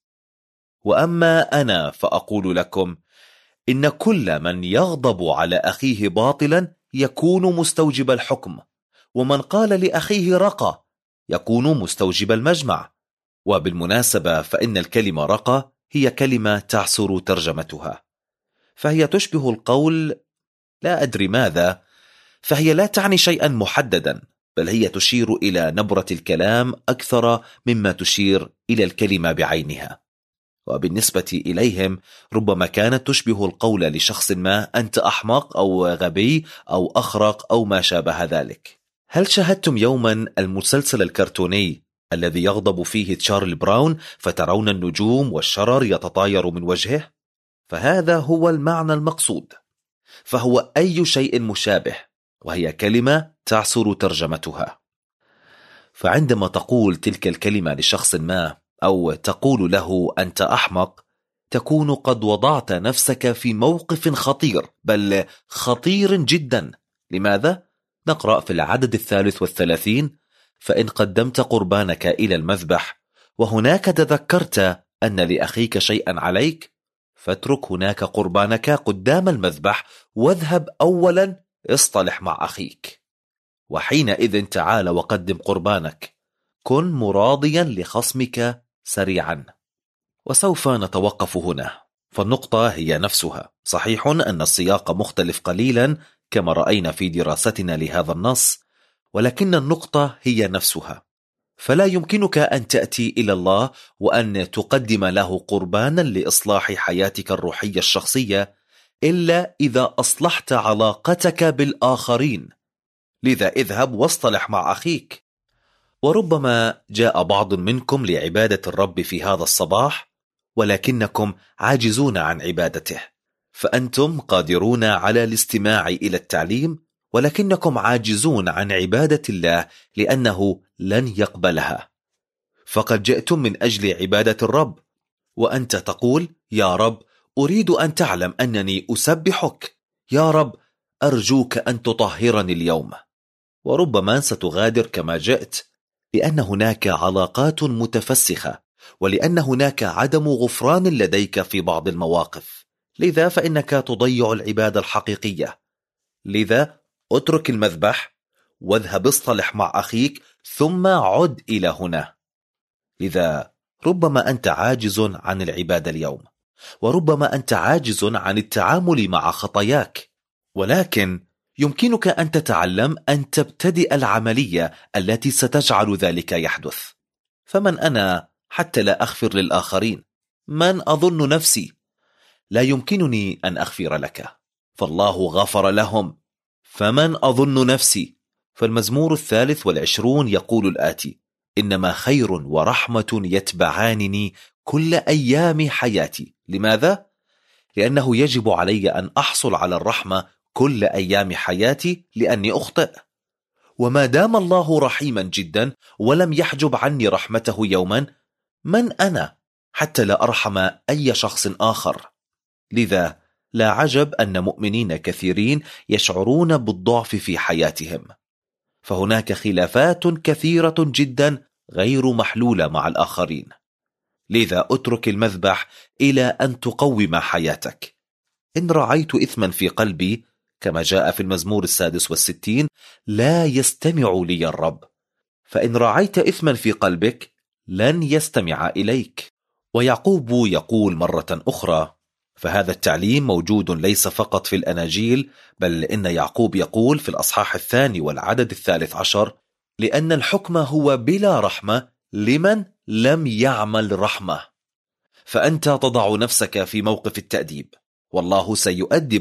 وأما أنا فأقول لكم إن كل من يغضب على أخيه باطلا يكون مستوجب الحكم، ومن قال لأخيه رقى يكون مستوجب المجمع. وبالمناسبة فإن الكلمة رقى هي كلمة تعسر ترجمتها، فهي تشبه القول لا أدري ماذا، فهي لا تعني شيئا محددا، بل هي تشير إلى نبرة الكلام أكثر مما تشير إلى الكلمة بعينها. وبالنسبة إليهم ربما كانت تشبه القول لشخص ما: أنت أحمق أو غبي أو أخرق أو ما شابه ذلك. هل شاهدتم يوما المسلسل الكرتوني الذي يغضب فيه تشارلي براون فترون النجوم والشرر يتطاير من وجهه؟ فهذا هو المعنى المقصود، فهو أي شيء مشابه، وهي كلمة تعسر ترجمتها. فعندما تقول تلك الكلمة لشخص ما أو تقول له أنت أحمق، تكون قد وضعت نفسك في موقف خطير، بل خطير جدا. لماذا؟ نقرأ في العدد 33: فإن قدمت قربانك إلى المذبح وهناك تذكرت أن لأخيك شيئا عليك، فاترك هناك قربانك قدام المذبح واذهب أولا اصطلح مع أخيك، وحينئذ تعال وقدم قربانك، كن مراضيا لخصمك سريعا. وسوف نتوقف هنا، فالنقطة هي نفسها. صحيح أن السياق مختلف قليلا كما رأينا في دراستنا لهذا النص، ولكن النقطة هي نفسها. فلا يمكنك أن تأتي إلى الله وأن تقدم له قربانا لإصلاح حياتك الروحية الشخصية إلا إذا أصلحت علاقتك بالآخرين. لذا اذهب واصطلح مع أخيك. وربما جاء بعض منكم لعبادة الرب في هذا الصباح، ولكنكم عاجزون عن عبادته، فأنتم قادرون على الاستماع إلى التعليم، ولكنكم عاجزون عن عبادة الله لأنه لن يقبلها. فقد جئتم من أجل عبادة الرب، وأنت تقول: يا رب، أريد أن تعلم أنني أسبحك، يا رب أرجوك أن تطهرني اليوم. وربما ستغادر كما جئت، لأن هناك علاقات متفسخة، ولأن هناك عدم غفران لديك في بعض المواقف، لذا فإنك تضيع العبادة الحقيقية. لذا اترك المذبح واذهب اصطلح مع أخيك ثم عد إلى هنا. لذا ربما أنت عاجز عن العبادة اليوم، وربما أنت عاجز عن التعامل مع خطاياك، ولكن يمكنك أن تتعلم أن تبتدئ العملية التي ستجعل ذلك يحدث. فمن أنا حتى لا أغفر للآخرين؟ من أظن نفسي؟ لا يمكنني أن أغفر لك، فالله غفر لهم. فمن أظن نفسي؟ فالمزمور 23 يقول الآتي: إنما خير ورحمة يتبعانني كل أيام حياتي. لماذا؟ لأنه يجب علي أن أحصل على الرحمة كل أيام حياتي لأني أخطئ. وما دام الله رحيما جدا ولم يحجب عني رحمته يوما، من أنا حتى لا أرحم أي شخص آخر؟ لذا لا عجب أن مؤمنين كثيرين يشعرون بالضعف في حياتهم، فهناك خلافات كثيرة جدا غير محلولة مع الآخرين. لذا اترك المذبح إلى أن تقوم حياتك. إن رعيت إثما في قلبي، كما جاء في المزمور 66، لا يستمع لي الرب. فإن رعيت إثما في قلبك لن يستمع إليك. ويعقوب يقول مرة أخرى، فهذا التعليم موجود ليس فقط في الأناجيل، بل إن يعقوب يقول في الأصحاح 2 والعدد 13: لأن الحكم هو بلا رحمة لمن لم يعمل رحمة. فأنت تضع نفسك في موقف التأديب، والله سيؤدبك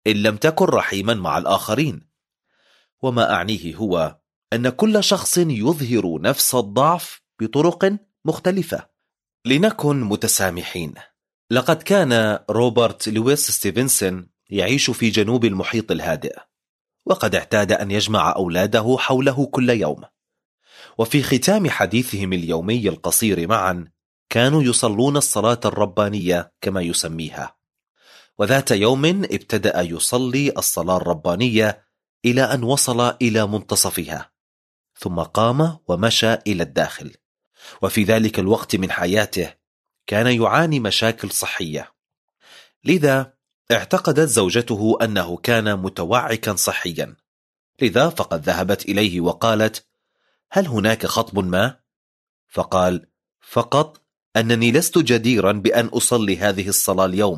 إن لم تكن رحيما مع الآخرين. وما أعنيه هو أن كل شخص يظهر نفس الضعف بطرق مختلفة. لنكن متسامحين. لقد كان روبرت لويس ستيفنسون يعيش في جنوب المحيط الهادئ، وقد اعتاد أن يجمع أولاده حوله كل يوم، وفي ختام حديثهم اليومي القصير معا كانوا يصلون الصلاة الربانية كما يسميها. وذات يوم ابتدأ يصلي الصلاة الربانية إلى أن وصل إلى منتصفها، ثم قام ومشى إلى الداخل. وفي ذلك الوقت من حياته كان يعاني مشاكل صحية، لذا اعتقدت زوجته أنه كان متوعكا صحيا، لذا فقد ذهبت إليه وقالت: هل هناك خطب ما؟ فقال: فقط أنني لست جديرا بأن أصلي هذه الصلاة اليوم.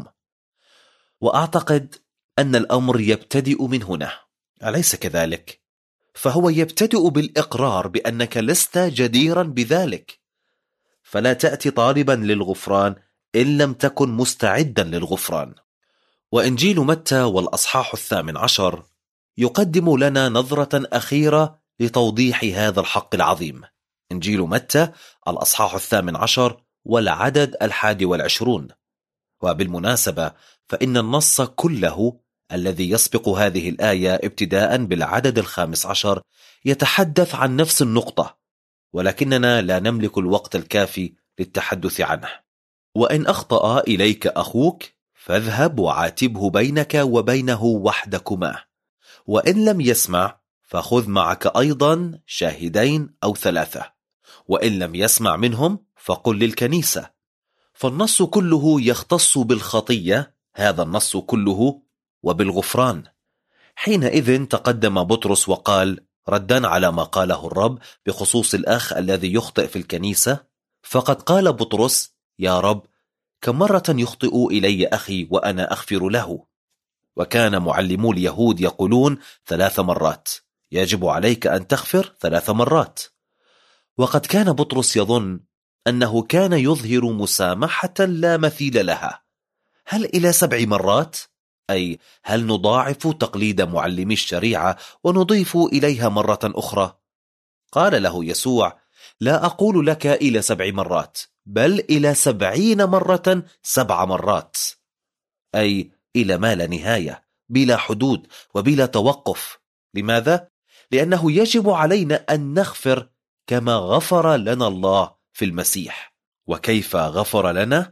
وأعتقد أن الأمر يبتدئ من هنا، أليس كذلك؟ فهو يبتدئ بالإقرار بأنك لست جديرا بذلك، فلا تأتي طالبا للغفران إن لم تكن مستعدا للغفران. وإنجيل متى والأصحاح 18 يقدم لنا نظرة أخيرة لتوضيح هذا الحق العظيم. إنجيل متى الأصحاح 18 والعدد 21. وبالمناسبة فإن النص كله الذي يسبق هذه الآية ابتداء بالعدد 15 يتحدث عن نفس النقطة، ولكننا لا نملك الوقت الكافي للتحدث عنه. وإن أخطأ إليك أخوك فاذهب وعاتبه بينك وبينه وحدكما، وإن لم يسمع فخذ معك أيضا شاهدين أو 3، وإن لم يسمع منهم فقل للكنيسة. فالنص كله يختص بالخطية، هذا النص كله، وبالغفران. حينئذ تقدم بطرس وقال ردا على ما قاله الرب بخصوص الأخ الذي يخطئ في الكنيسة، فقد قال بطرس: يا رب، كم مرة يخطئ إلي أخي وأنا أغفر له؟ وكان معلمو اليهود يقولون 3 مرات، يجب عليك أن تغفر 3 مرات. وقد كان بطرس يظن أنه كان يظهر مسامحة لا مثيل لها. هل إلى 7 مرات؟ أي هل نضاعف تقليد معلمي الشريعة ونضيف إليها مرة أخرى؟ قال له يسوع: لا أقول لك إلى 7 مرات، بل إلى 70 مرة 7 مرات، أي إلى ما لا نهاية، بلا حدود وبلا توقف. لماذا؟ لأنه يجب علينا أن نغفر كما غفر لنا الله في المسيح. وكيف غفر لنا؟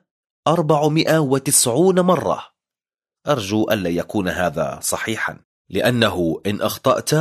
490 مرة. أرجو ألا يكون هذا صحيحا، لأنه إن أخطأت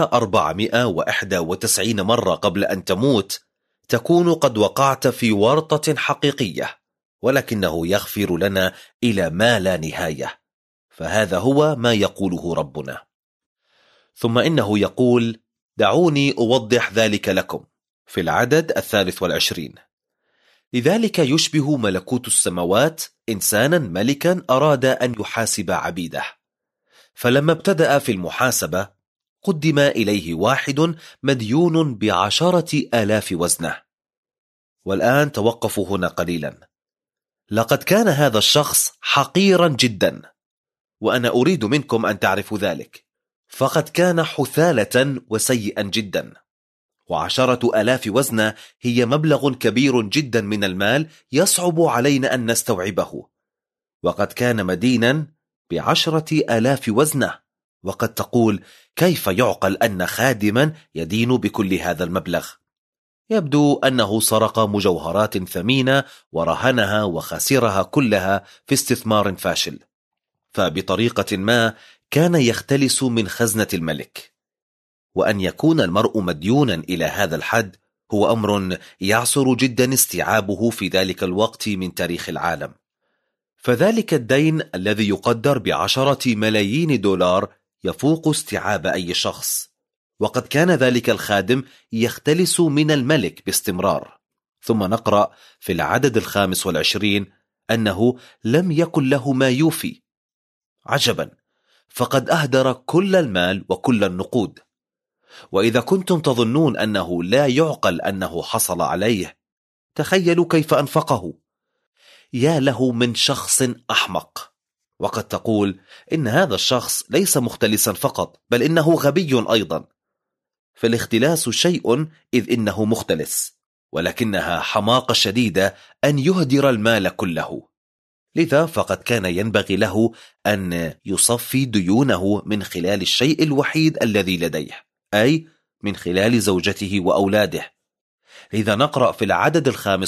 491 مرة قبل أن تموت تكون قد وقعت في ورطة حقيقية، ولكنه يغفر لنا إلى ما لا نهاية، فهذا هو ما يقوله ربنا. ثم إنه يقول: دعوني أوضح ذلك لكم، في العدد 23: لذلك يشبه ملكوت السماوات إنسانا ملكا أراد أن يحاسب عبيده، فلما ابتدأ في المحاسبة قدم إليه واحد مديون ب10,000 وزنه. والآن توقفوا هنا قليلا. لقد كان هذا الشخص حقيرا جدا، وأنا أريد منكم أن تعرفوا ذلك، فقد كان حثالة وسيئا جدا. 10,000 وزنة هي مبلغ كبير جدا من المال يصعب علينا أن نستوعبه، وقد كان مدينا ب10,000 وزنة. وقد تقول: كيف يعقل أن خادما يدين بكل هذا المبلغ؟ يبدو أنه سرق مجوهرات ثمينة ورهنها وخسرها كلها في استثمار فاشل، فبطريقة ما كان يختلس من خزنة الملك. وأن يكون المرء مديونا إلى هذا الحد هو أمر يعسر جدا استيعابه في ذلك الوقت من تاريخ العالم. فذلك الدين الذي يقدر ب10 ملايين دولار يفوق استيعاب أي شخص، وقد كان ذلك الخادم يختلس من الملك باستمرار. ثم نقرأ في العدد 25 أنه لم يكن له ما يوفي. عجبا، فقد أهدر كل المال وكل النقود. وإذا كنتم تظنون أنه لا يعقل أنه حصل عليه، تخيلوا كيف أنفقه. يا له من شخص أحمق. وقد تقول إن هذا الشخص ليس مختلسا فقط، بل إنه غبي أيضا. فالاختلاس شيء إذ إنه مختلس، ولكنها حماقة شديدة أن يهدر المال كله. لذا فقد كان ينبغي له أن يصفي ديونه من خلال الشيء الوحيد الذي لديه، أي من خلال زوجته وأولاده. لذا نقرأ في العدد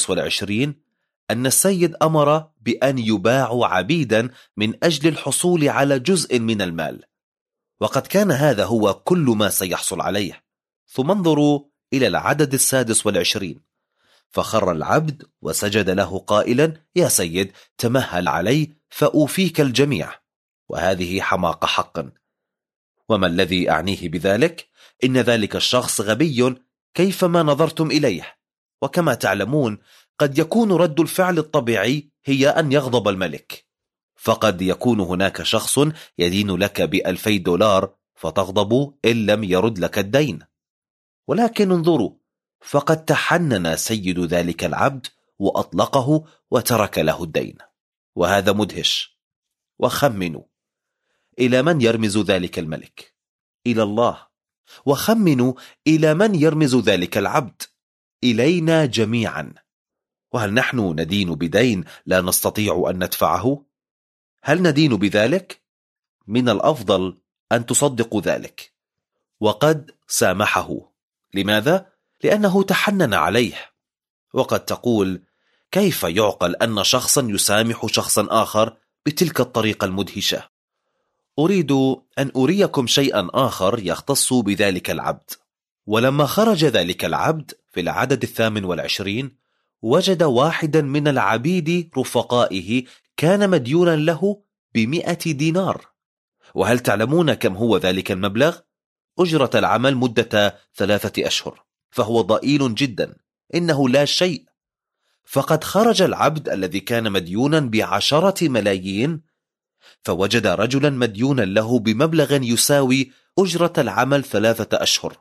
25 أن السيد أمر بأن يباعوا عبيدا من أجل الحصول على جزء من المال، وقد كان هذا هو كل ما سيحصل عليه. ثم انظروا إلى العدد 26: فخر العبد وسجد له قائلا: يا سيد، تمهل علي فأوفيك الجميع. وهذه حماقة حقا. وما الذي أعنيه بذلك؟ إن ذلك الشخص غبي كيفما نظرتم إليه. وكما تعلمون قد يكون رد الفعل الطبيعي هي أن يغضب الملك، فقد يكون هناك شخص يدين لك ب$2000 فتغضب إن لم يرد لك الدين. ولكن انظروا، فقد تحنن سيد ذلك العبد وأطلقه وترك له الدين. وهذا مدهش. وخمنوا إلى من يرمز ذلك الملك؟ إلى الله. وخمنوا إلى من يرمز ذلك العبد؟ إلينا جميعا. وهل نحن ندين بدين لا نستطيع أن ندفعه؟ هل ندين بذلك؟ من الأفضل أن تصدقوا ذلك. وقد سامحه. لماذا؟ لأنه تحنن عليه. وقد تقول: كيف يعقل أن شخصا يسامح شخصا آخر بتلك الطريقة المدهشة؟ أريد أن أريكم شيئا آخر يختص بذلك العبد. ولما خرج ذلك العبد في العدد 28 وجد واحدا من العبيد رفقائه كان مديونا له ب100 دينار. وهل تعلمون كم هو ذلك المبلغ؟ أجرة العمل مدة 3 أشهر، فهو ضئيل جدا، إنه لا شيء. فقد خرج العبد الذي كان مديونا ب10 ملايين فوجد رجلا مديونا له بمبلغ يساوي أجرة العمل 3 أشهر،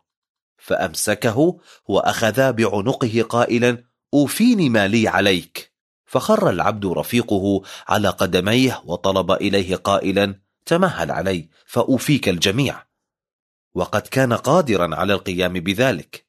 فأمسكه وأخذ بعنقه قائلا: أوفيني ما لي عليك. فخر العبد رفيقه على قدميه وطلب إليه قائلا: تمهل علي فأوفيك الجميع. وقد كان قادرا على القيام بذلك،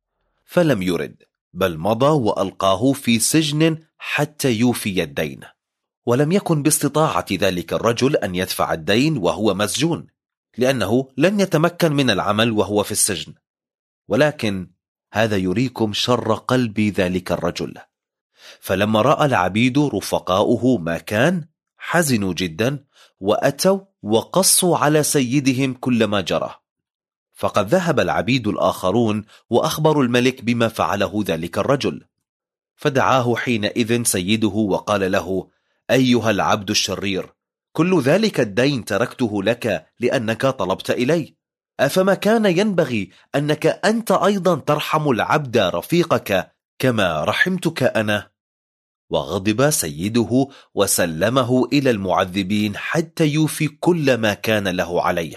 فلم يرد، بل مضى وألقاه في سجن حتى يوفي الدين. ولم يكن باستطاعة ذلك الرجل أن يدفع الدين وهو مسجون، لأنه لن يتمكن من العمل وهو في السجن. ولكن هذا يريكم شر قلب ذلك الرجل. فلما رأى العبيد رفقاؤه ما كان، حزنوا جدا وأتوا وقصوا على سيدهم كل ما جرى. فقد ذهب العبيد الآخرون وأخبروا الملك بما فعله ذلك الرجل. فدعاه حينئذ سيده وقال له: أيها العبد الشرير، كل ذلك الدين تركته لك لأنك طلبت إلي، أفما كان ينبغي أنك أنت أيضا ترحم العبد رفيقك كما رحمتك أنا؟ وغضب سيده وسلمه إلى المعذبين حتى يوفي كل ما كان له عليه.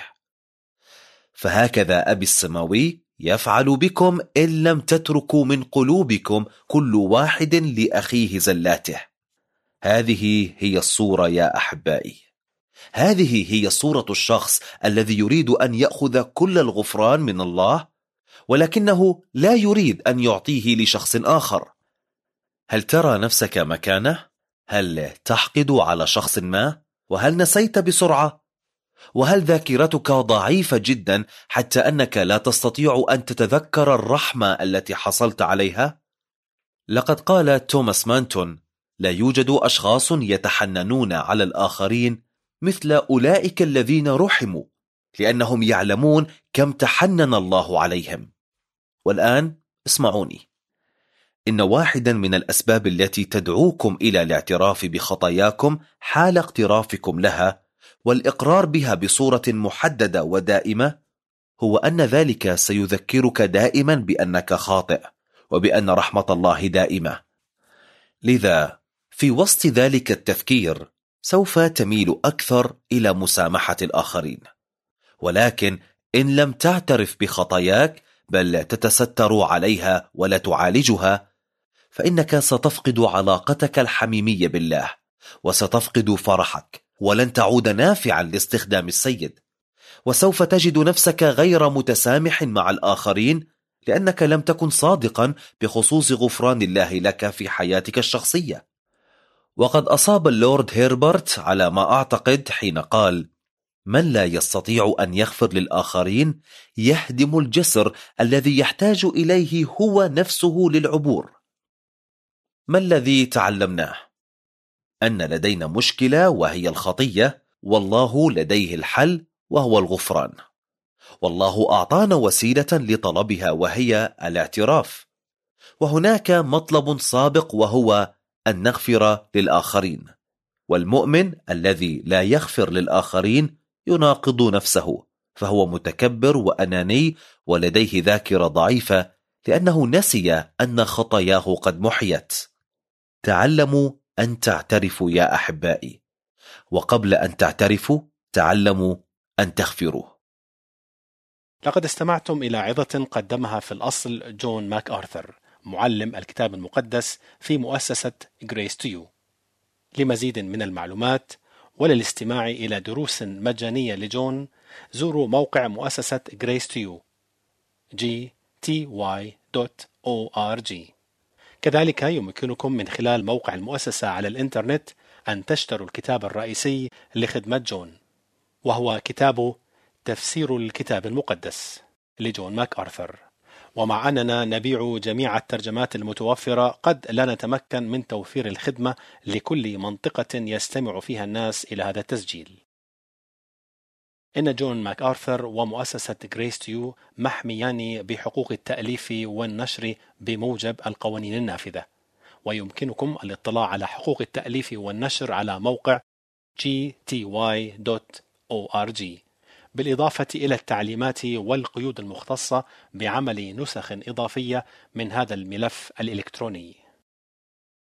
فهكذا أبي السماوي يفعل بكم إن لم تتركوا من قلوبكم كل واحد لأخيه زلاته. هذه هي الصورة يا أحبائي. هذه هي صورة الشخص الذي يريد أن يأخذ كل الغفران من الله، ولكنه لا يريد أن يعطيه لشخص آخر. هل ترى نفسك مكانه؟ هل تحقد على شخص ما؟ وهل نسيت بسرعة؟ وهل ذاكرتك ضعيفة جدا حتى أنك لا تستطيع أن تتذكر الرحمة التي حصلت عليها؟ لقد قال توماس مانتون: لا يوجد أشخاص يتحننون على الآخرين مثل أولئك الذين رحموا، لأنهم يعلمون كم تحنن الله عليهم. والآن اسمعوني، إن واحدا من الأسباب التي تدعوكم إلى الاعتراف بخطاياكم حال اقترافكم لها والإقرار بها بصورة محددة ودائمة هو أن ذلك سيذكرك دائما بأنك خاطئ وبأن رحمة الله دائمة. لذا في وسط ذلك التفكير سوف تميل أكثر إلى مسامحة الآخرين. ولكن إن لم تعترف بخطاياك بل تتستر عليها ولا تعالجها، فإنك ستفقد علاقتك الحميمية بالله، وستفقد فرحك، ولن تعود نافعا لاستخدام السيد، وسوف تجد نفسك غير متسامح مع الآخرين لأنك لم تكن صادقا بخصوص غفران الله لك في حياتك الشخصية. وقد أصاب اللورد هيربرت على ما أعتقد حين قال: من لا يستطيع أن يغفر للآخرين يهدم الجسر الذي يحتاج إليه هو نفسه للعبور. ما الذي تعلمناه؟ أن لدينا مشكلة وهي الخطية، والله لديه الحل وهو الغفران، والله أعطانا وسيلة لطلبها وهي الاعتراف، وهناك مطلب سابق وهو أن نغفر للآخرين، والمؤمن الذي لا يغفر للآخرين يناقض نفسه، فهو متكبر وأناني ولديه ذاكرة ضعيفة لأنه نسي أن خطاياه قد محيت. تعلموا أن تعترفوا يا أحبائي، وقبل أن تعترفوا تعلموا أن تغفروا. لقد استمعتم إلى عظة قدمها في الأصل جون ماك آرثر، معلم الكتاب المقدس في مؤسسة Grace to You. لمزيد من المعلومات وللاستماع إلى دروس مجانية لجون زوروا موقع مؤسسة Grace to You gty.org. كذلك يمكنكم من خلال موقع المؤسسة على الإنترنت أن تشتروا الكتاب الرئيسي لخدمة جون، وهو كتاب تفسير الكتاب المقدس لجون ماك آرثر. ومع أننا نبيع جميع الترجمات المتوفرة، قد لا نتمكن من توفير الخدمة لكل منطقة يستمع فيها الناس إلى هذا التسجيل. إن جون ماك آرثر ومؤسسة Grace to You محميان بحقوق التأليف والنشر بموجب القوانين النافذة، ويمكنكم الاطلاع على حقوق التأليف والنشر على موقع gty.org، بالإضافة إلى التعليمات والقيود المختصة بعمل نسخ إضافية من هذا الملف الإلكتروني.